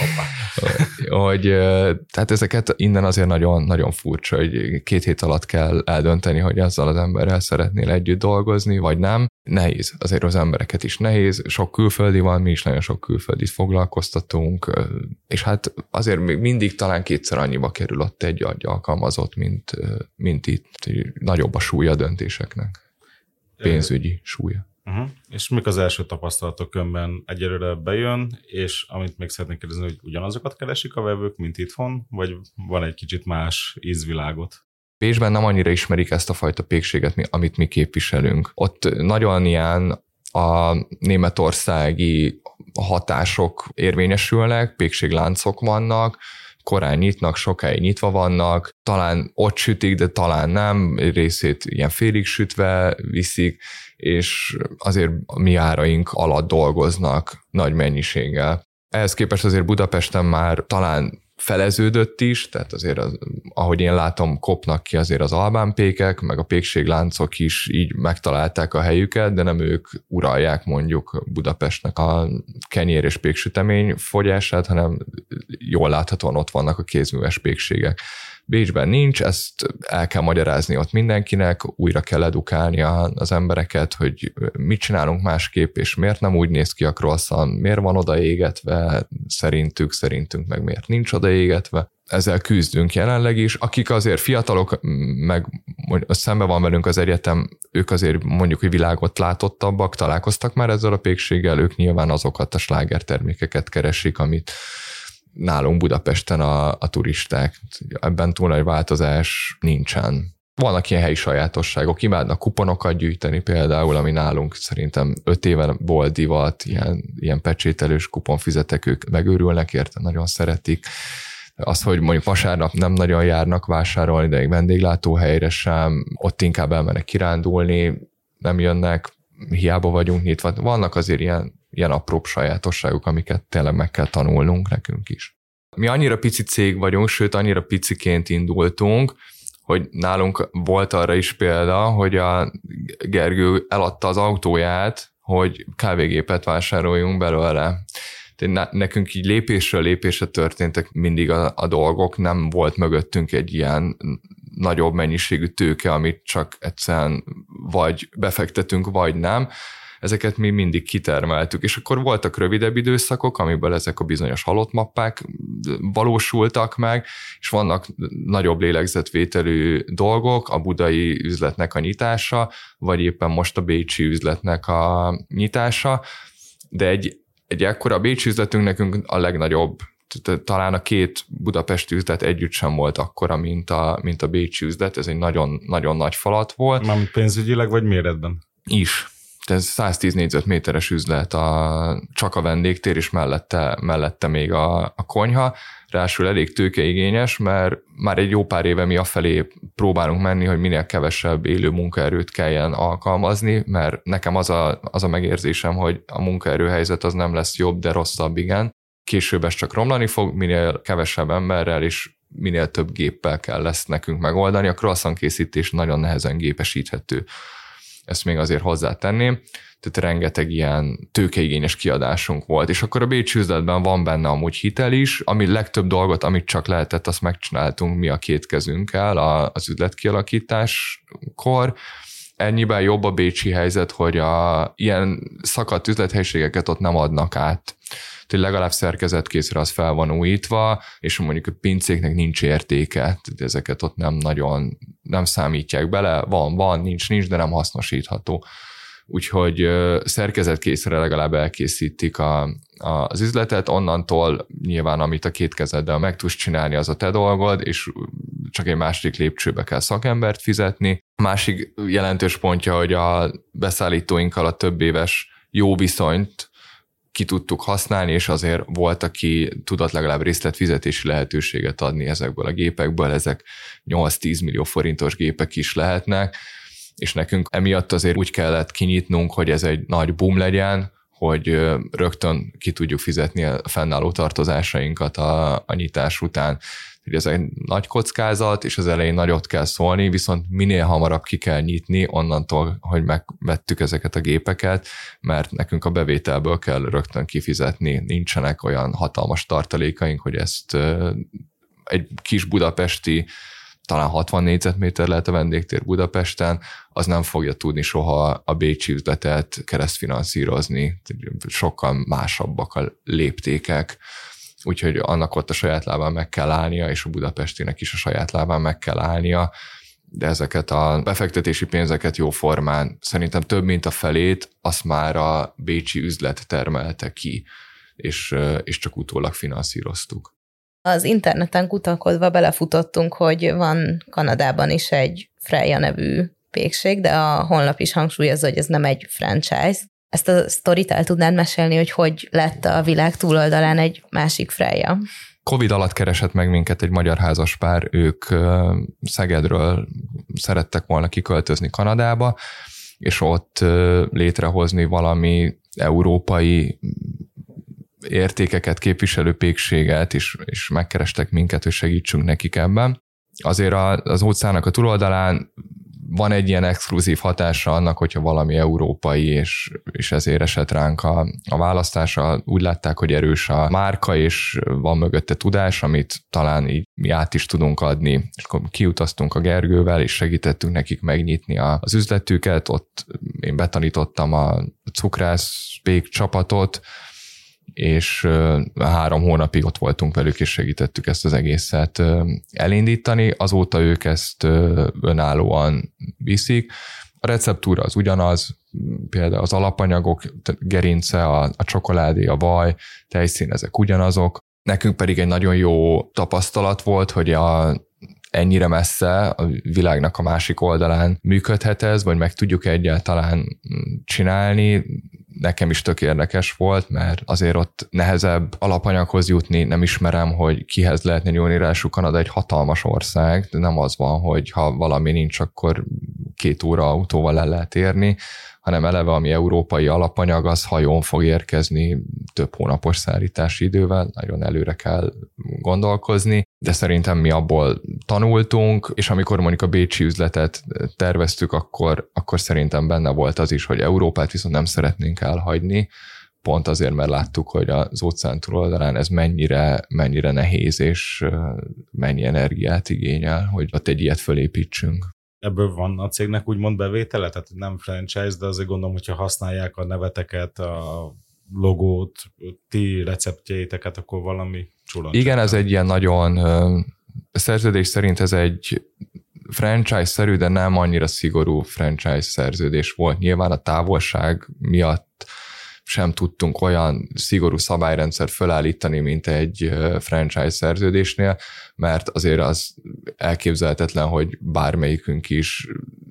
Tehát ezeket innen azért nagyon, nagyon furcsa, hogy 2 hét alatt kell eldönteni, hogy azzal az emberrel szeretnél együtt dolgozni, vagy nem. Nehéz, azért az embereket is nehéz, sok külföldi van, mi is nagyon sok külföldit foglalkoztatunk, és hát azért még mindig talán 2-szer annyiba kerül ott egy alkalmazott, mint itt. Nagyobb a súlya a döntéseknek. Pénzügyi súlya. Uh-huh. És mik az első tapasztalatok önben? Egyelőre bejön, és amit még szeretnék kérdezni, hogy ugyanazokat keresik a vevők, mint itthon, vagy van egy kicsit más ízvilágot? Bécsben nem annyira ismerik ezt a fajta pékséget, amit mi képviselünk. Ott nagyon ilyen a németországi hatások érvényesülnek, pékségláncok vannak, korán nyitnak, sokáig nyitva vannak, talán ott sütik, de talán nem, egy részét ilyen félig sütve viszik, és azért mi áraink alatt dolgoznak nagy mennyiséggel. Ehhez képest azért Budapesten már talán feleződött is, tehát azért, ahogy én látom, kopnak ki azért az albán pékek, meg a pékségláncok is így megtalálták a helyüket, de nem ők uralják mondjuk Budapestnek a kenyér és péksütemény fogyását, hanem jól láthatóan ott vannak a kézműves pékségek. Bécsben nincs, ezt el kell magyarázni ott mindenkinek, újra kell edukálni az embereket, hogy mit csinálunk másképp, és miért nem úgy néz ki a croissant, miért van odaégetve, szerintünk meg miért nincs odaégetve. Ezzel küzdünk jelenleg is. Akik azért fiatalok, meg szembe van velünk az egyetem, ők azért mondjuk, hogy világot látottabbak, találkoztak már ezzel a pékséggel, ők nyilván azokat a slágertermékeket keresik, amit nálunk Budapesten a turisták. Ebben túl nagy változás nincsen. Vannak ilyen helyi sajátosságok, imádnak kuponokat gyűjteni például, ami nálunk szerintem 5 éve volt divat, ilyen pecsételős kuponfizetek, ők megőrülnek érte, nagyon szeretik. Az, hogy mondjuk vasárnap nem nagyon járnak vásárolni, de egy vendéglátóhelyre sem, ott inkább elmennek kirándulni, nem jönnek, hiába vagyunk nyitva. Vannak azért ilyen apróbb sajátosságok, amiket tényleg meg kell tanulnunk nekünk is. Mi annyira pici cég vagyunk, sőt annyira piciként indultunk, hogy nálunk volt arra is példa, hogy a Gergő eladta az autóját, hogy kávégépet vásároljunk belőle. Nekünk így lépésről lépésre történtek mindig a dolgok, nem volt mögöttünk egy ilyen nagyobb mennyiségű tőke, amit csak egyszerűen vagy befektetünk, vagy nem. Ezeket mi mindig kitermeltük, és akkor voltak rövidebb időszakok, amiből ezek a bizonyos halott mappák valósultak meg, és vannak nagyobb lélegzetvételű dolgok, a budai üzletnek a nyitása, vagy éppen most a bécsi üzletnek a nyitása, de egy ekkora bécsi üzletünk nekünk a legnagyobb, talán a 2 budapesti üzlet együtt sem volt akkora, mint a bécsi üzlet, ez egy nagyon, nagyon nagy falat volt. Nem pénzügyileg vagy méretben? Is. Ez 110 négyzetméteres üzlet, csak a vendégtér, és mellette még a konyha. Ráadásul elég tőkeigényes, mert már egy jó pár éve mi afelé próbálunk menni, hogy minél kevesebb élő munkaerőt kelljen alkalmazni, mert nekem az a megérzésem, hogy a munkaerőhelyzet az nem lesz jobb, de rosszabb, igen. Később ez csak romlani fog, minél kevesebb emberrel, és minél több géppel kell lesz nekünk megoldani. A croissant készítés nagyon nehezen gépesíthető. Ezt még azért hozzátenném, tehát rengeteg ilyen tőkeigényes kiadásunk volt, és akkor a bécsi üzletben van benne amúgy hitel is, ami legtöbb dolgot, amit csak lehetett, azt megcsináltunk mi a 2 kezünkkel az üzletkialakításkor. Ennyiben jobb a bécsi helyzet, hogy ilyen szakadt üzlethelyiségeket ott nem adnak át. Tehát legalább szerkezetkészre az fel van újítva, és mondjuk a pincéknek nincs értéke, tehát ezeket ott nem számítják bele, van, nincs, de nem hasznosítható. Úgyhogy szerkezetkészre legalább elkészítik az üzletet, onnantól nyilván, amit a 2 kezeddel meg tudsz csinálni, az a te dolgod, és csak egy másik lépcsőbe kell szakembert fizetni. A másik jelentős pontja, hogy a beszállítóinkkal a több éves jó viszonyt ki tudtuk használni, és azért volt, aki tudott legalább részletfizetési lehetőséget adni ezekből a gépekből, ezek 8-10 millió forintos gépek is lehetnek, és nekünk emiatt azért úgy kellett kinyitnunk, hogy ez egy nagy boom legyen, hogy rögtön ki tudjuk fizetni a fennálló tartozásainkat a nyitás után. Ez egy nagy kockázat, és az elején nagyot kell szólni, viszont minél hamarabb ki kell nyitni onnantól, hogy megvettük ezeket a gépeket, mert nekünk a bevételből kell rögtön kifizetni. Nincsenek olyan hatalmas tartalékaink, hogy ezt egy kis budapesti, talán 60 négyzetméter lehet a vendégtér Budapesten, az nem fogja tudni soha a bécsi üzletet keresztfinanszírozni. Sokkal másabbak a léptékek. Úgyhogy annak ott a saját lábán meg kell állnia, és a budapestinek is a saját lábán meg kell állnia, de ezeket a befektetési pénzeket jó formán, szerintem több mint a felét, azt már a bécsi üzlet termelte ki, és csak utólag finanszíroztuk. Az interneten kutakodva belefutottunk, hogy van Kanadában is egy Freja nevű pékség, de a honlap is hangsúlyozza, hogy ez nem egy franchise. Ezt a sztorit el tudnád mesélni, hogy lett a világ túloldalán egy másik Freja? Covid alatt keresett meg minket egy magyar házaspár, ők Szegedről szerettek volna kiköltözni Kanadába, és ott létrehozni valami európai értékeket képviselő pékséget, és megkerestek minket, hogy segítsünk nekik ebben. Azért az óceánnak a túloldalán van egy ilyen exkluzív hatása annak, hogyha valami európai, és ezért esett ránk a választása. Úgy látták, hogy erős a márka, és van mögötte tudás, amit talán így mi át is tudunk adni. És akkor kiutaztunk a Gergővel, és segítettünk nekik megnyitni az üzletüket. Ott én betanítottam a cukrász pék csapatot, és 3 hónapig ott voltunk velük, és segítettük ezt az egészet elindítani. Azóta ők ezt önállóan viszik. A receptúra az ugyanaz, például az alapanyagok, gerince, a csokoládé, a vaj, tejszín, ezek ugyanazok. Nekünk pedig egy nagyon jó tapasztalat volt, hogy ennyire messze a világnak a másik oldalán működhet ez, vagy meg tudjuk egyáltalán csinálni. Nekem is tök érdekes volt, mert azért ott nehezebb alapanyaghoz jutni, nem ismerem, hogy kihez lehetne nyúlni, ráadásul Kanada egy hatalmas ország, de nem az van, hogy ha valami nincs, akkor 2 óra autóval el lehet érni, hanem eleve ami európai alapanyag, az hajón fog érkezni több hónapos szállítási idővel, nagyon előre kell gondolkozni, de szerintem mi abból tanultunk, és amikor mondjuk a bécsi üzletet terveztük, akkor szerintem benne volt az is, hogy Európát viszont nem szeretnénk elhagyni, pont azért, mert láttuk, hogy az óceán túloldalán ez mennyire nehéz, és mennyi energiát igényel, hogy ott egy ilyet fölépítsünk. Ebből van a cégnek úgymond bevétele? Tehát nem franchise, de azért gondolom, hogyha használják a neveteket, a logót, ti receptjeiteket, akkor valami csulant. Igen, ez egy ilyen nagyon szerződés szerint ez egy franchise-szerű, de nem annyira szigorú franchise szerződés volt. Nyilván a távolság miatt sem tudtunk olyan szigorú szabályrendszert felállítani, mint egy franchise szerződésnél, mert azért az elképzelhetetlen, hogy bármelyikünk is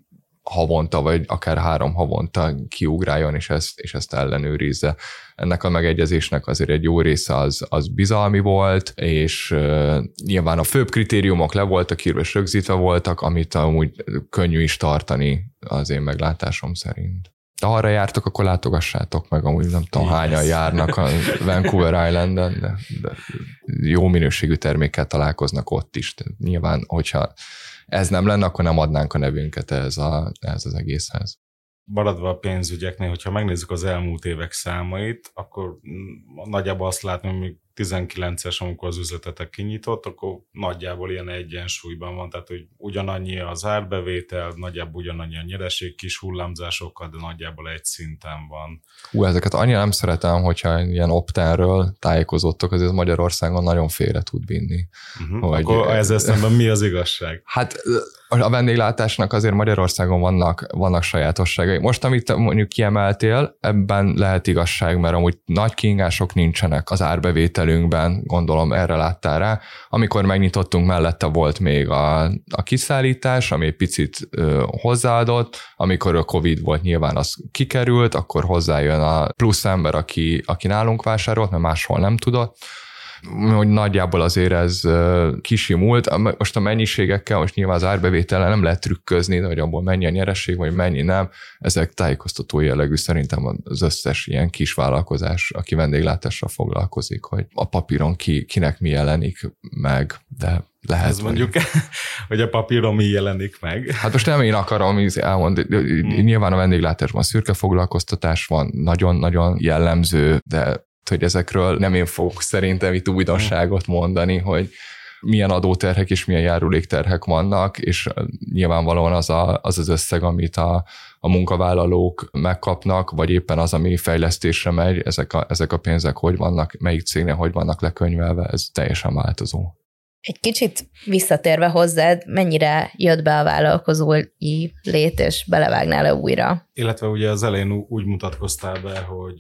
havonta, vagy akár 3 havonta kiugráljon, és ezt ellenőrizze. Ennek a megegyezésnek azért egy jó része az bizalmi volt, és nyilván a főbb kritériumok le voltak írva, és rögzítve voltak, amit amúgy könnyű is tartani az én meglátásom szerint. De ha arra jártok, akkor látogassátok meg, amúgy nem tudom, hányan járnak a Vancouver Islanden, de jó minőségű termékkel találkoznak ott is. De nyilván, hogyha ez nem lenne, akkor nem adnánk a nevünket ehhez az egészhez. Maradva a pénzügyeknél, hogyha megnézzük az elmúlt évek számait, akkor nagyjából azt látni, hogy még 19-es, amikor az üzletetek kinyitott, akkor nagyjából ilyen egyensúlyban van, tehát hogy ugyanannyi az árbevétel, nagyjából ugyanannyi a nyereség, kis hullámzásokkal, de nagyjából egy szinten van. Ezeket annyira nem szeretem, hogyha ilyen opt-inről tájékozottok, azért Magyarországon nagyon félre tud vinni. Akkor ezzel szemben mi az igazság? Hát a vendéglátásnak azért Magyarországon vannak sajátosságai. Most, amit mondjuk kiemeltél, ebben lehet igazság, mert amúgy nagy kiingások nincsenek az árbevételünkben, gondolom erre láttál rá. Amikor megnyitottunk, mellette volt még a kiszállítás, ami egy picit hozzáadott, amikor a Covid volt, nyilván az kikerült, akkor hozzájön a plusz ember, aki nálunk vásárolt, mert máshol nem tudott. Hogy nagyjából azért ez kisimult. Most a mennyiségekkel, most nyilván az árbevétellel nem lehet trükközni, de hogy abból mennyi a nyereség, vagy mennyi nem. Ezek tájékoztató jellegű szerintem az összes ilyen kis vállalkozás, aki vendéglátással foglalkozik, hogy a papíron kinek mi jelenik meg, de lehet. Ez mondjuk, hogy a papíron mi jelenik meg. Hát most nem én akarom elmondani, nyilván a vendéglátásban szürke foglalkoztatás van, nagyon-nagyon jellemző, de hogy ezekről nem én fogok szerintem itt újdonságot mondani, hogy milyen adóterhek és milyen járulékterhek vannak, és nyilvánvalóan az összeg, amit a munkavállalók megkapnak, vagy éppen az, ami fejlesztésre megy, ezek a pénzek hogy vannak, melyik cégnél hogy vannak lekönyvelve, ez teljesen változó. Egy kicsit visszatérve hozzád, mennyire jött be a vállalkozói lét, és belevágnál-e újra? Illetve ugye az elején úgy mutatkoztál be, hogy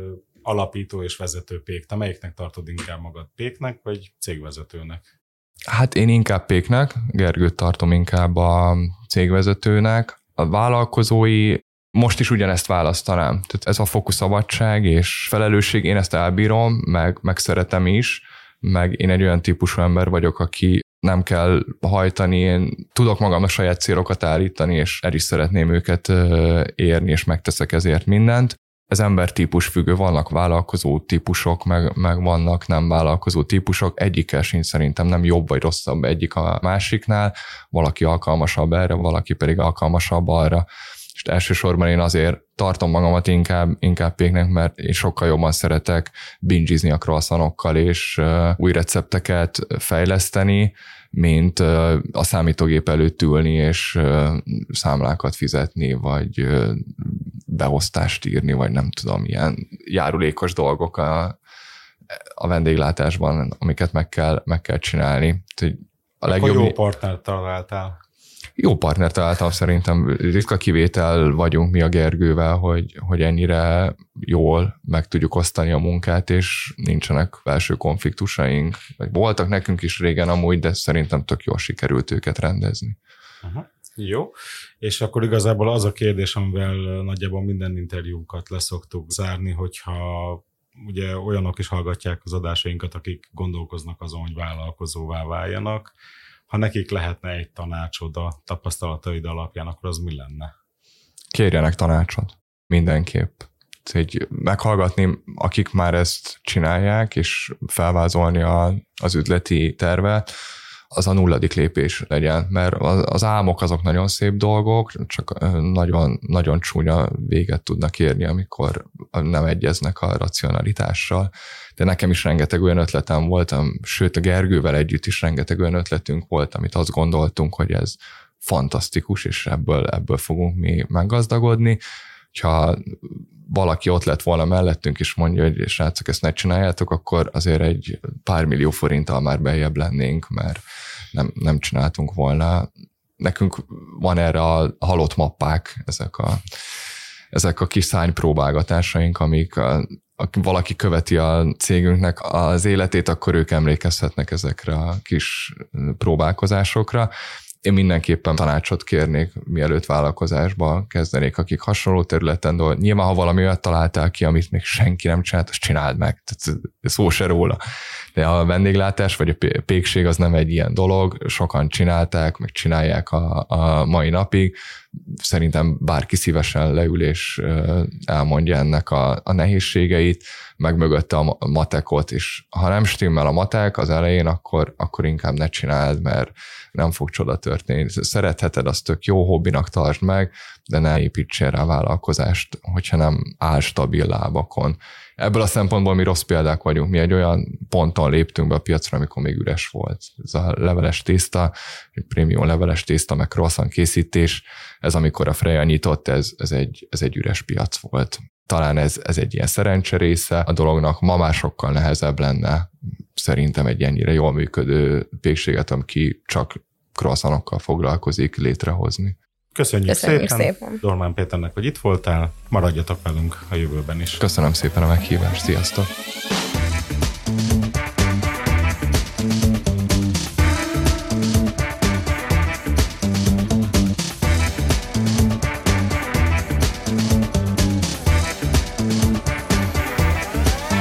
alapító és vezető pék. Te melyiknek tartod inkább magad, péknek vagy cégvezetőnek? Hát én inkább péknek, Gergőt tartom inkább a cégvezetőnek. A vállalkozói most is ugyanezt választanám. Tehát ez a fokú szabadság és felelősség, én ezt elbírom, meg szeretem is, meg én egy olyan típusú ember vagyok, aki nem kell hajtani, én tudok magamnak saját célokat állítani, és el is szeretném őket érni, és megteszek ezért mindent. ez embertípus függő, vannak vállalkozó típusok, meg vannak nem vállalkozó típusok, egyikkel sincs szerintem nem jobb vagy rosszabb egyik a másiknál, valaki alkalmasabb erre, valaki pedig alkalmasabb arra. És elsősorban én azért tartom magamat inkább péknek, mert én sokkal jobban szeretek bingizni a croissanokkal és új recepteket fejleszteni, mint a számítógép előtt ülni és számlákat fizetni, vagy beosztást írni, vagy nem tudom, ilyen járulékos dolgok a vendéglátásban, amiket meg kell csinálni. A legjobb... Jó partnert találtál. Jó partnert találtam, szerintem ritka kivétel vagyunk mi a Gergővel, hogy ennyire jól meg tudjuk osztani a munkát, és nincsenek belső konfliktusaink. Vagy voltak nekünk is régen amúgy, de szerintem tök jól sikerült őket rendezni. Aha. Jó, és akkor igazából az a kérdés, amivel nagyjából minden interjúkat leszoktuk zárni, hogyha ugye olyanok is hallgatják az adásainkat, akik gondolkoznak azon, hogy vállalkozóvá váljanak. Ha nekik lehetne egy tanácsod a tapasztalataid alapján, akkor az mi lenne? Kérjenek tanácsot. Mindenképp. Meghallgatni, akik már ezt csinálják, és felvázolni az üzleti tervet, az a 0. lépés legyen, mert az álmok azok nagyon szép dolgok, csak nagyon, nagyon csúnya véget tudnak érni, amikor nem egyeznek a racionalitással. De nekem is rengeteg olyan ötletem volt, sőt a Gergővel együtt is rengeteg olyan ötletünk volt, amit azt gondoltunk, hogy ez fantasztikus, és ebből fogunk mi meggazdagodni. Ha valaki ott lett volna mellettünk, és mondja, hogy srácok, ezt ne csináljátok, akkor azért egy pár millió forinttal már beljebb lennénk, mert nem csináltunk volna. Nekünk van erre a halott mappák, ezek a kis szánypróbálgatásaink, amik valaki követi a cégünknek az életét, akkor ők emlékezhetnek ezekre a kis próbálkozásokra. Én mindenképpen tanácsot kérnék, mielőtt vállalkozásba kezdenék, akik hasonló területen dolgoznak. Nyilván, ha valami olyat találtál ki, amit még senki nem csinált, azt csináld meg. Tehát szó se róla. De a vendéglátás vagy a pékség az nem egy ilyen dolog. Sokan csinálták, meg csinálják a mai napig. Szerintem bárki szívesen leül és elmondja ennek a nehézségeit, meg mögötte a matekot, és ha nem stimmel a matek az elején, akkor inkább ne csináld, mert nem fog csoda történni. Szeretheted, azt tök jó, hobbinak tartsd meg, de ne építsél rá vállalkozást, hogyha nem áll stabil lábakon. Ebből a szempontból mi rossz példák vagyunk. Mi egy olyan ponton léptünk be a piacra, amikor még üres volt. Ez a leveles tészta, prémium leveles tészta, meg croissant készítés, ez amikor a Freja nyitott, ez egy üres piac volt. Talán ez egy ilyen szerencse része a dolognak, ma már sokkal nehezebb lenne szerintem egy ennyire jól működő pékséget, aki csak croissantokkal foglalkozik, létrehozni. Köszönjük szépen. Dormán Péternek, hogy itt voltál, maradjatok velünk a jövőben is. Köszönöm szépen a meghívást, sziasztok!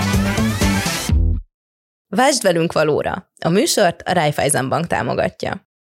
Vásd velünk valóra! A műsort a Raiffeisen Bank támogatja.